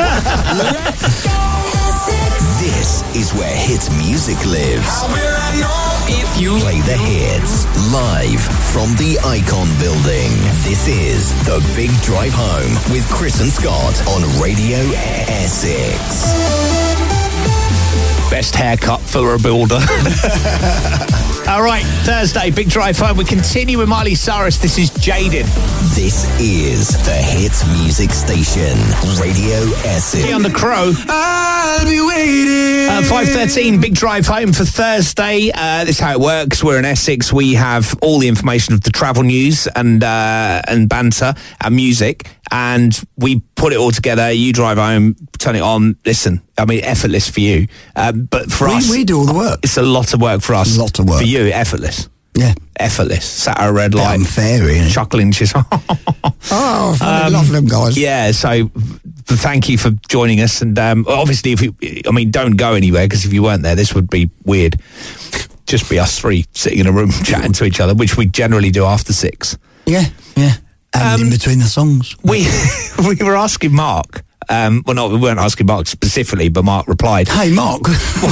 This is where hits music lives. If you play the hits live from the Icon Building. This is The Big Drive Home with Chris and Scott on Radio Essex. Best haircut for a builder. All right, Thursday, Big Drive Home. We continue with Miley Cyrus. This is Jaded. This is the Hits Music Station, Radio Essex. On the Crow. I'll be waiting. 5:13, Big Drive Home for Thursday. This is how it works. We're in Essex. We have all the information of the travel news and banter and music, and we put it all together. You drive home, turn it on, listen. I mean, effortless for you. But for us... We do all the work. It's a lot of work for us. A lot of work. For you, effortless. Yeah. Effortless. Sat at a red light. Unfair, isn't it? Chuckling. Oh, funny, love them guys. Yeah, so thank you for joining us. And obviously, don't go anywhere, because if you weren't there, this would be weird. Just be us three sitting in a room chatting to each other, which we generally do after 6. Yeah. And in between the songs. We were asking Mark. We weren't asking Mark specifically, but Mark replied. Hey, Mark.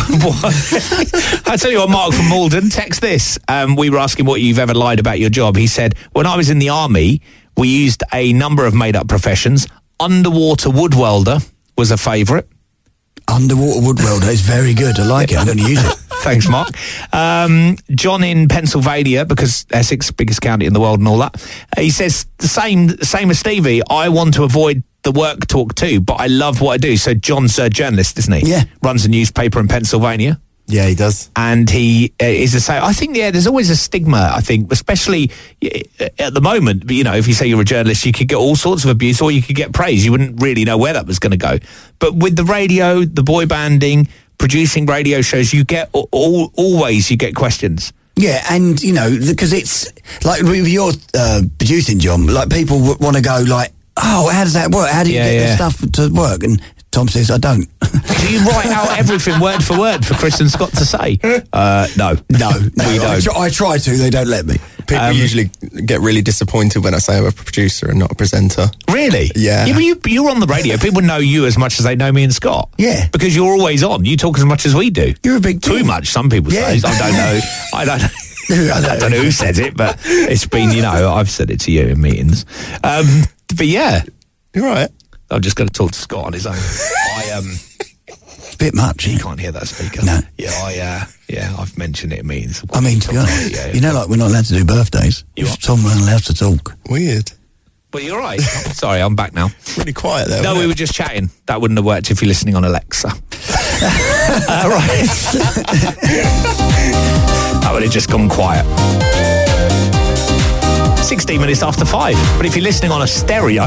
I tell you what, Mark from Malden, text this. We were asking what you've ever lied about your job. He said, when I was in the army, we used a number of made-up professions. Underwater wood welder was a favourite. Underwater wood welder is very good. I like it. I'm going to use it. Thanks, Mark. John in Pennsylvania, because Essex, biggest county in the world and all that. He says, the same as Stevie, I want to avoid the work talk too, but I love what I do. So John's a journalist, isn't he? Yeah. Runs a newspaper in Pennsylvania. Yeah, he does. And he is the same. I think, there's always a stigma, I think, especially at the moment. If you say you're a journalist, you could get all sorts of abuse, or you could get praise. You wouldn't really know where that was going to go. But with the radio, the boy banding, producing radio shows, you get always questions. Yeah, and, because it's like with your producing, John, like people want to go like, oh, how does that work? How do you get the stuff to work? And Tom says, I don't. Do you write out everything word for word for Chris and Scott to say? No. We don't. I try to, they don't let me. People usually get really disappointed when I say I'm a producer and not a presenter. Really? Yeah. But you're on the radio. People know you as much as they know me and Scott. Yeah. Because you're always on. You talk as much as we do. You're a big Too much, some people say. I don't know. I don't know who says it, but it's been, I've said it to you in meetings. But yeah. You're right. I'm just going to talk to Scott on his own. It's a bit much. You can't hear that speaker. No. Yeah, I've mentioned it in meetings. I mean, to be honest, like we're not allowed to do birthdays. Tom weren't allowed to talk. Weird. But you're right. Sorry, I'm back now. Really quiet there. No, we were just chatting. That wouldn't have worked if you're listening on Alexa. Right. That would have just gone quiet. 16 minutes after 5. But if you're listening on a stereo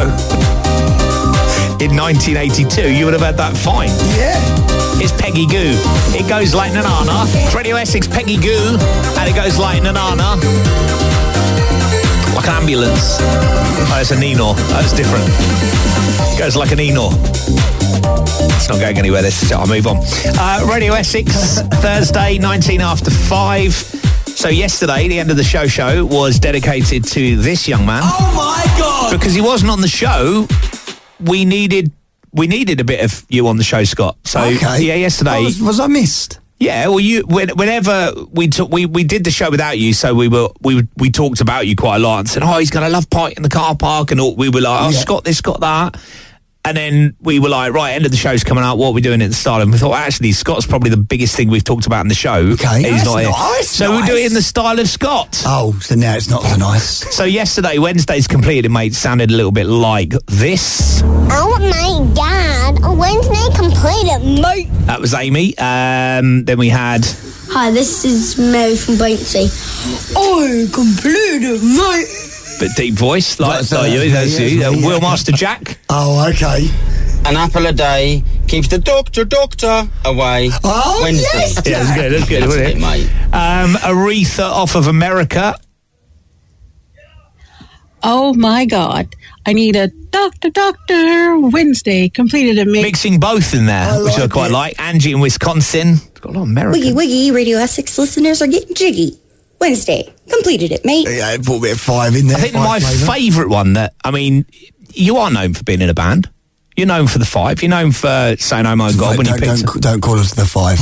in 1982, you would have had that fine. Yeah. It's Peggy Goo. It goes like na-na-na. It's Radio Essex, Peggy Goo. And it goes like na-na-na. Like an ambulance. Oh, it's an Enor. That's different. It goes like an Enor. It's not going anywhere, this, so I'll move on. Radio Essex, Thursday, 19 after 5. So yesterday, the end of the show was dedicated to this young man. Oh my God! Because he wasn't on the show, we needed a bit of you on the show, Scott. So yeah, yesterday was I missed? Yeah, well, whenever we did the show without you, so we talked about you quite a lot and said, oh, he's going to love party in the car park, and we were like, oh, Scott this, Scott that. And then we were like, right, end of the show's coming out, what are we doing at the style? And we thought, actually, Scott's probably the biggest thing we've talked about in the show. Okay, he's not here. Nice, so we do it in the style of Scott. Oh, so now it's not so nice. So yesterday, Wednesday's completed, mate, sounded a little bit like this. Oh my God, Wednesday completed, mate. That was Amy. Then we had... Hi, this is Mary from Banksy. I completed, mate. Bit deep voice, like you. That's you. Wheelmaster Jack. Oh, okay. An apple a day keeps the doctor away. Oh, Wednesday. yes, Yeah, that's good, wasn't it, mate? Aretha off of America. Oh my God! I need a doctor. Wednesday completed a mix. Mixing both in there, which I quite like. Angie in Wisconsin. It's got a lot of American. Wiggy wiggy, Radio Essex listeners are getting jiggy. Wednesday completed it, mate. Yeah, put a bit of 5 in there. I think my favourite one you are known for being in a band. You're known for the 5. You're known for saying, oh my God, when you picked it. Don't call us the 5.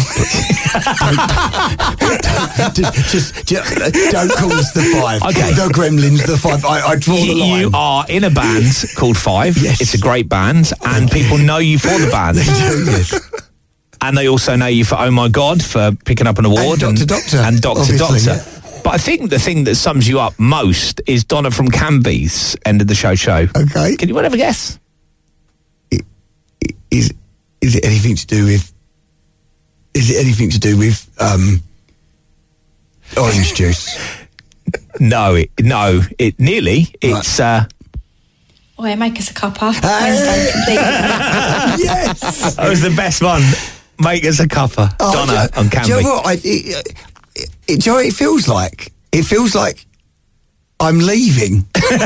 Don't call us the 5. Okay. The Gremlins, the 5. I draw the line. You are in a band called 5. Yes. It's a great band, and people know you for the band. They do, yes. And they also know you for Oh My God, for picking up an award. And Doctor. And Doctor. Yeah. But I think the thing that sums you up most is Donna from Canby's end of the show. Okay. Can you whatever guess? Is it anything to do with... Is it anything to do with orange juice? No, nearly. It's... Oh, make us a cuppa. Yes! That was the best one. Make us a cuppa. Donna on Canby. Do you know what? Do you know what it feels like? It feels like I'm leaving.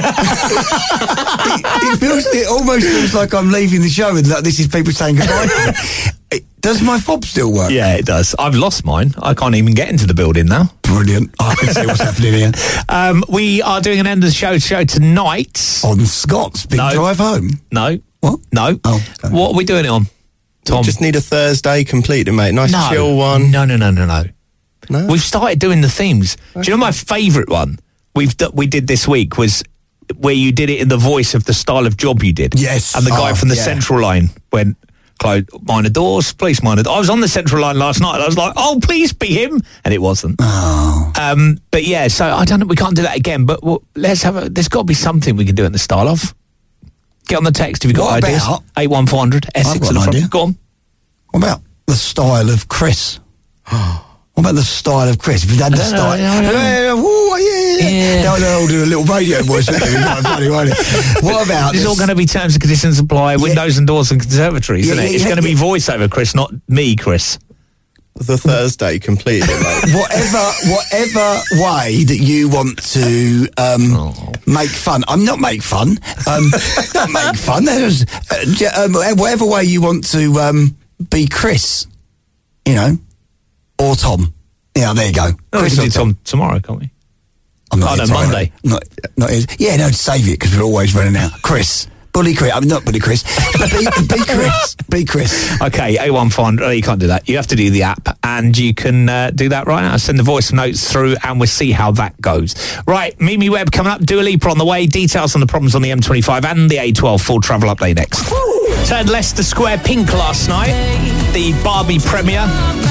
It almost feels like I'm leaving the show, and like this is people saying goodbye to me. Does my fob still work? Yeah, it does. I've lost mine. I can't even get into the building now. Brilliant. I can see what's happening here. We are doing an end of the show tonight. On Scott's Big Drive Home? No. What? No. Oh. Okay. What are we doing it on, Tom? We just need a Thursday completed, mate. Nice chill one. No. No? We've started doing the themes. Okay. Do you know my favourite one we did this week was where you did it in the voice of the style of job you did. Yes. And the guy from the Central Line went, close, mind the doors, please mind the doors. I was on the Central Line last night and I was like, oh, please be him. And it wasn't. Oh. But yeah, so I don't know, we can't do that again, but there's got to be something we can do in the style of. Get on the text if you've got ideas. 81400 Essex. I've got an idea. Go on. What about the style of Chris? What about the style of Chris? If you had the style... They'll do a little radio voice. What about... This is all going to be terms and conditions apply, windows and doors and conservatories, isn't it? It's going to be voiceover Chris, not me, Chris. the Thursday completely, mate. Whatever way that you want to make fun. I'm not make fun. Not make fun. There's, whatever way you want to be Chris, you know, or Tom. Yeah, there you go. Chris or Tom tomorrow, can't we? I'm not Monday. Not yeah, no, save it because we're always running out. Chris. Bully Chris. I'm not Bully Chris. Be Chris. Be Chris. Okay, A1 you can't do that. You have to do the app, and you can do that right now. Send the voice notes through, and we'll see how that goes. Right, Mimi Webb coming up. Dua Lipa on the way. Details on the problems on the M25 and the A12. Full travel update next. Turned Leicester Square pink last night. The Barbie premiere.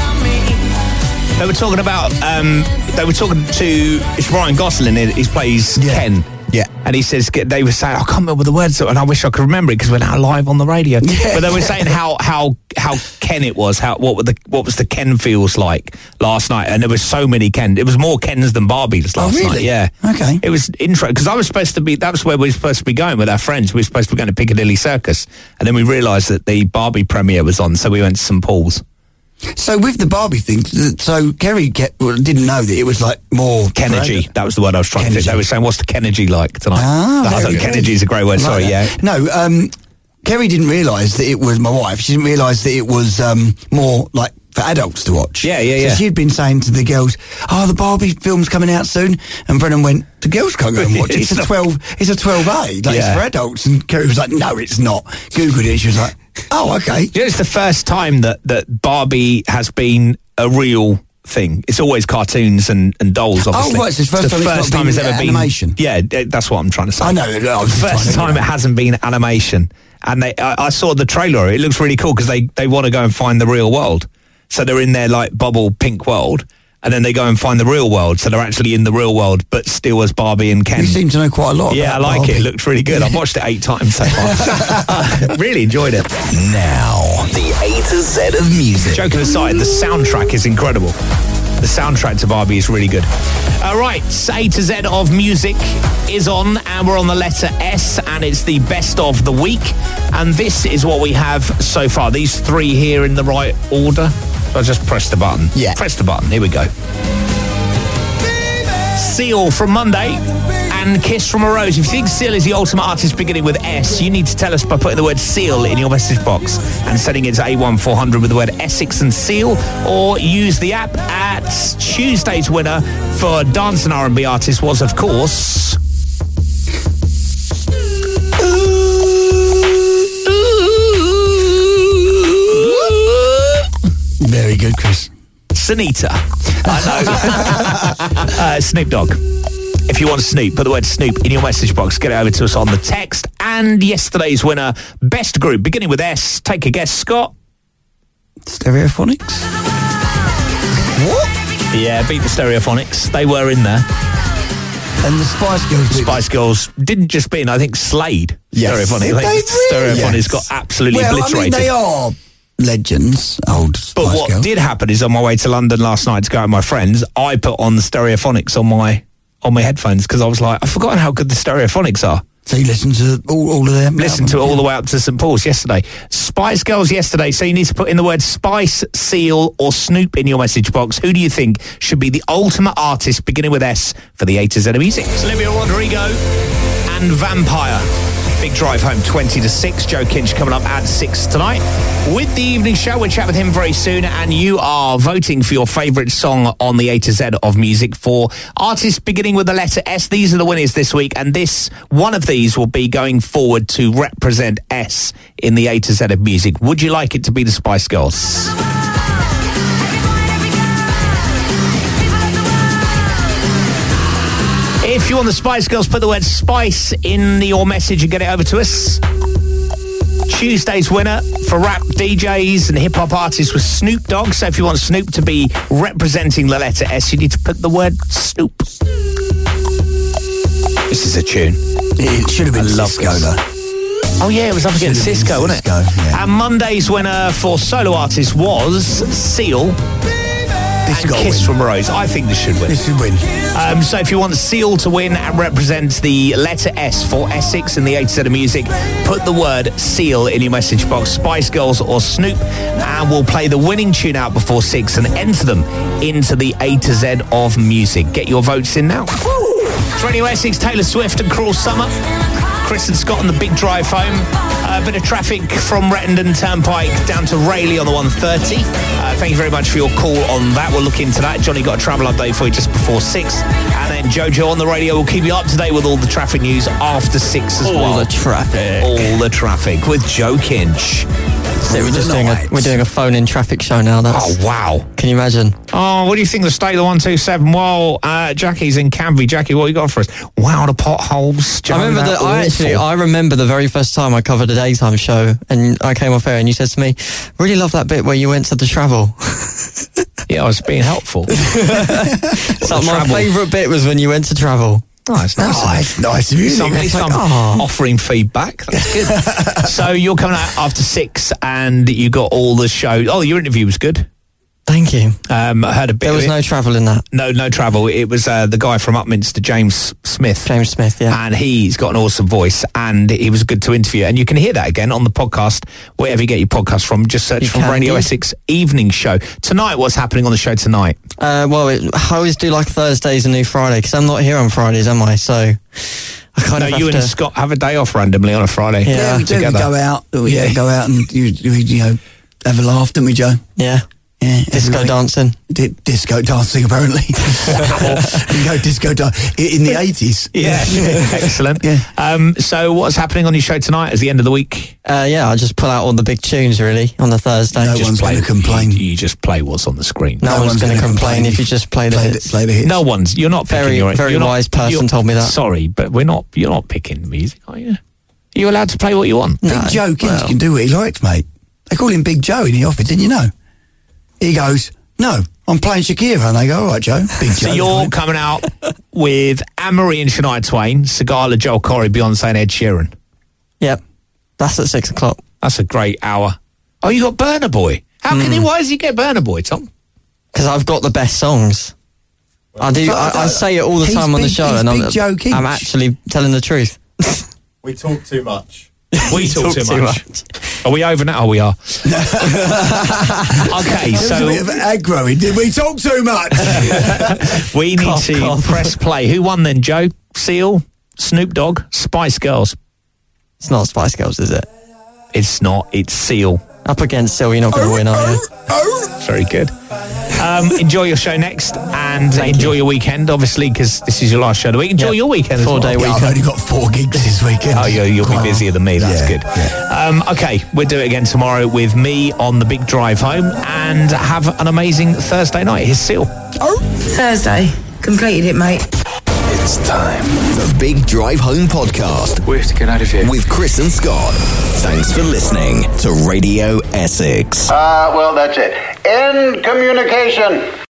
They were talking about. They were talking to. It's Ryan Gosling. He plays Ken. Yeah. And he says, they were saying, I can't remember the words, and I wish I could remember it because we're now live on the radio. Yeah. But they were saying how Ken it was, what was the Ken feels like last night, and there were so many Ken. It was more Kens than Barbies last night. Yeah. Okay. It was interesting because I was supposed to be. That was where we were supposed to be going with our friends. We were supposed to be going to Piccadilly Circus, and then we realised that the Barbie premiere was on, so we went to St Paul's. So with the Barbie thing, so Kerry didn't know that it was like more... Kenergy, that was the word I was trying to say. They were saying, what's the Kenergy like tonight? I thought Kenergy is a great word, sorry, yeah. No, Kerry didn't realise that it was, my wife, she didn't realise that it was more like for adults to watch. Yeah. So she'd been saying to the girls, the Barbie film's coming out soon, and Brennan went, the girls can't go and watch it. It's a 12A, like it's for adults. And Kerry was like, no, it's not. Googled it, she was like, oh, okay. You know, it's the first time that Barbie has been a real thing. It's always cartoons and dolls, obviously. Oh, right, so it's the first time it's ever been animation. Yeah, that's what I'm trying to say. I know. First time it hasn't been animation. And I saw the trailer. It looks really cool because they want to go and find the real world. So they're in their like bubble pink world. And then they go and find the real world, so they're actually in the real world, but still as Barbie and Ken. You seem to know quite a lot. Yeah, I like Barbie. it. It looked really good. I've watched it 8 times so far. Really enjoyed it. Now, the A to Z of music. Joking aside, the soundtrack is incredible. The soundtrack to Barbie is really good. All right, A to Z of music is on, and we're on the letter S, and it's the best of the week. And this is what we have so far. These 3 here in the right order. I'll just press the button. Yeah. Press the button. Here we go. Seal from Monday and Kiss from a Rose. If you think Seal is the ultimate artist beginning with S, you need to tell us by putting the word Seal in your message box and sending it to A1400 with the word Essex and Seal, or use the app. At Tuesday's winner for dance and R&B artist was, of course... Very good, Chris. Sunita. I know. Snoop Dogg. If you want Snoop, put the word Snoop in your message box. Get it over to us on the text. And yesterday's winner, best group, beginning with S. Take a guess, Scott. Stereophonics? What? Yeah, beat the Stereophonics. They were in there. And the Spice Girls. Spice Girls didn't just beat, I think, Slade. Yes. Stereophonics. I think Stereophonics got absolutely obliterated. I mean, they are legends, old Spice But what Girls. did happen is on my way to London last night to go out with my friends, I put on the Stereophonics on my headphones because I was like, I've forgotten how good the Stereophonics are. So you listened to all of them? Listened to it all the way up to St Paul's yesterday. Spice Girls yesterday, so you need to put in the word Spice, Seal or Snoop in your message box. Who do you think should be the ultimate artist beginning with S for the A to Z of music? Olivia Rodrigo and Vampire. Big drive home 20 to 6. Joe Kinch coming up at 6 tonight. With the evening show, we'll chat with him very soon, and you are voting for your favourite song on the A to Z of music for artists beginning with the letter S. These are the winners this week, and one of these will be going forward to represent S in the A to Z of music. Would you like it to be the Spice Girls? If you want the Spice Girls, put the word Spice in your message and get it over to us. Tuesday's winner for rap DJs and hip-hop artists was Snoop Dogg. So if you want Snoop to be representing the letter S, you need to put the word Snoop. This is a tune. It should have been Cisco, though. Oh, yeah, it was up against Cisco, wasn't it? Yeah. And Monday's winner for solo artist was Seal. This and got Kiss win. from Rose. I think this should win. This should win. So if you want Seal to win and represent the letter S for Essex in the A to Z of music, put the word Seal in your message box, Spice Girls or Snoop, and we'll play the winning tune out before 6 and enter them into the A to Z of music. Get your votes in now. It's Radio Essex, Taylor Swift and Cruel Summer. Chris and Scott on the big drive home. A bit of traffic from Rettendon Turnpike down to Rayleigh on the 130. Thank you very much for your call on that. We'll look into that. Johnny got a travel update for you just before 6. And then Jojo on the radio will keep you up to date with all the traffic news after 6 as well. All the traffic. All the traffic with Joe Kinch. So we're doing a phone-in traffic show now. Oh, wow. Can you imagine? Oh, what do you think of the state of the 127? Well, Jackie's in Canby. Jackie, what you got for us? Wow, the potholes. Joe, I remember the very first time I covered a daytime show and I came off air and you said to me, really love that bit where you went to the travel. Yeah, I was being helpful. So my favourite bit was when you went to travel. Oh, it's nice. Nice of you. Somebody's offering feedback. That's good. So you're coming out after 6 and you got all the show. Oh, your interview was good. Thank you. I heard a bit. There was no travel in that. No travel. It was the guy from Upminster, James Smith. Yeah. And he's got an awesome voice and he was good to interview. And you can hear that again on the podcast, wherever you get your podcast from. Just search for Radio Essex Evening Show. Tonight, what's happening on the show tonight? I always do like Thursdays and New Friday because I'm not here on Fridays, am I? So I kind of have you and Scott have a day off randomly on a Friday. Yeah, we do. We go out. Go out and you know have a laugh, don't we, Joe? Yeah. Yeah, disco dancing. Disco dancing, apparently. We go disco dancing in the 80s. Yeah, excellent. Yeah. So what's happening on your show tonight? Is the end of the week? I just pull out all the big tunes, really, on the Thursday. No one's going to complain. You just play what's on the screen. No one's going to complain if you just play the hits. Play the hits. No one's. You're not picking very wise person told me that. Sorry, but you're not picking music, are you? You're allowed to play what you want. Big Joe can do what he likes, mate. They call him Big Joe in the office, didn't you know? He goes, no, I'm playing Shakira. And they go, all right, Joe. Big Joe. So you're coming out with Anne-Marie and Shania Twain, Sigala, Joel Corey, Beyonce and Ed Sheeran. Yep. That's at 6 o'clock. That's a great hour. Oh, you got Burna Boy. Why does he get Burna Boy, Tom? Because I've got the best songs. I say it all the time on the show and I'm actually telling the truth. We talk too much. We talk too much. Are we over now? Oh, we are. Okay, so... a bit of aggro. Did we talk too much? We need to press play. Who won then, Joe? Seal? Snoop Dogg? Spice Girls? It's not Spice Girls, is it? It's not. It's Seal. Up against Seal, you're not going to win, are you? Very good. Enjoy your show next and enjoy your weekend, obviously, because this is your last show of the week. Enjoy your weekend as well. 4-day weekend. I've only got 4 gigs this weekend. Oh, you'll be busier than me. That's good. Yeah. Okay, we'll do it again tomorrow with me on the big drive home and have an amazing Thursday night. Here's Seal. Thursday. Completed it, mate. It's time. The Big Drive Home Podcast. We have to get out of here. With Chris and Scott. Thanks for listening to Radio Essex. Well, that's it. End communication.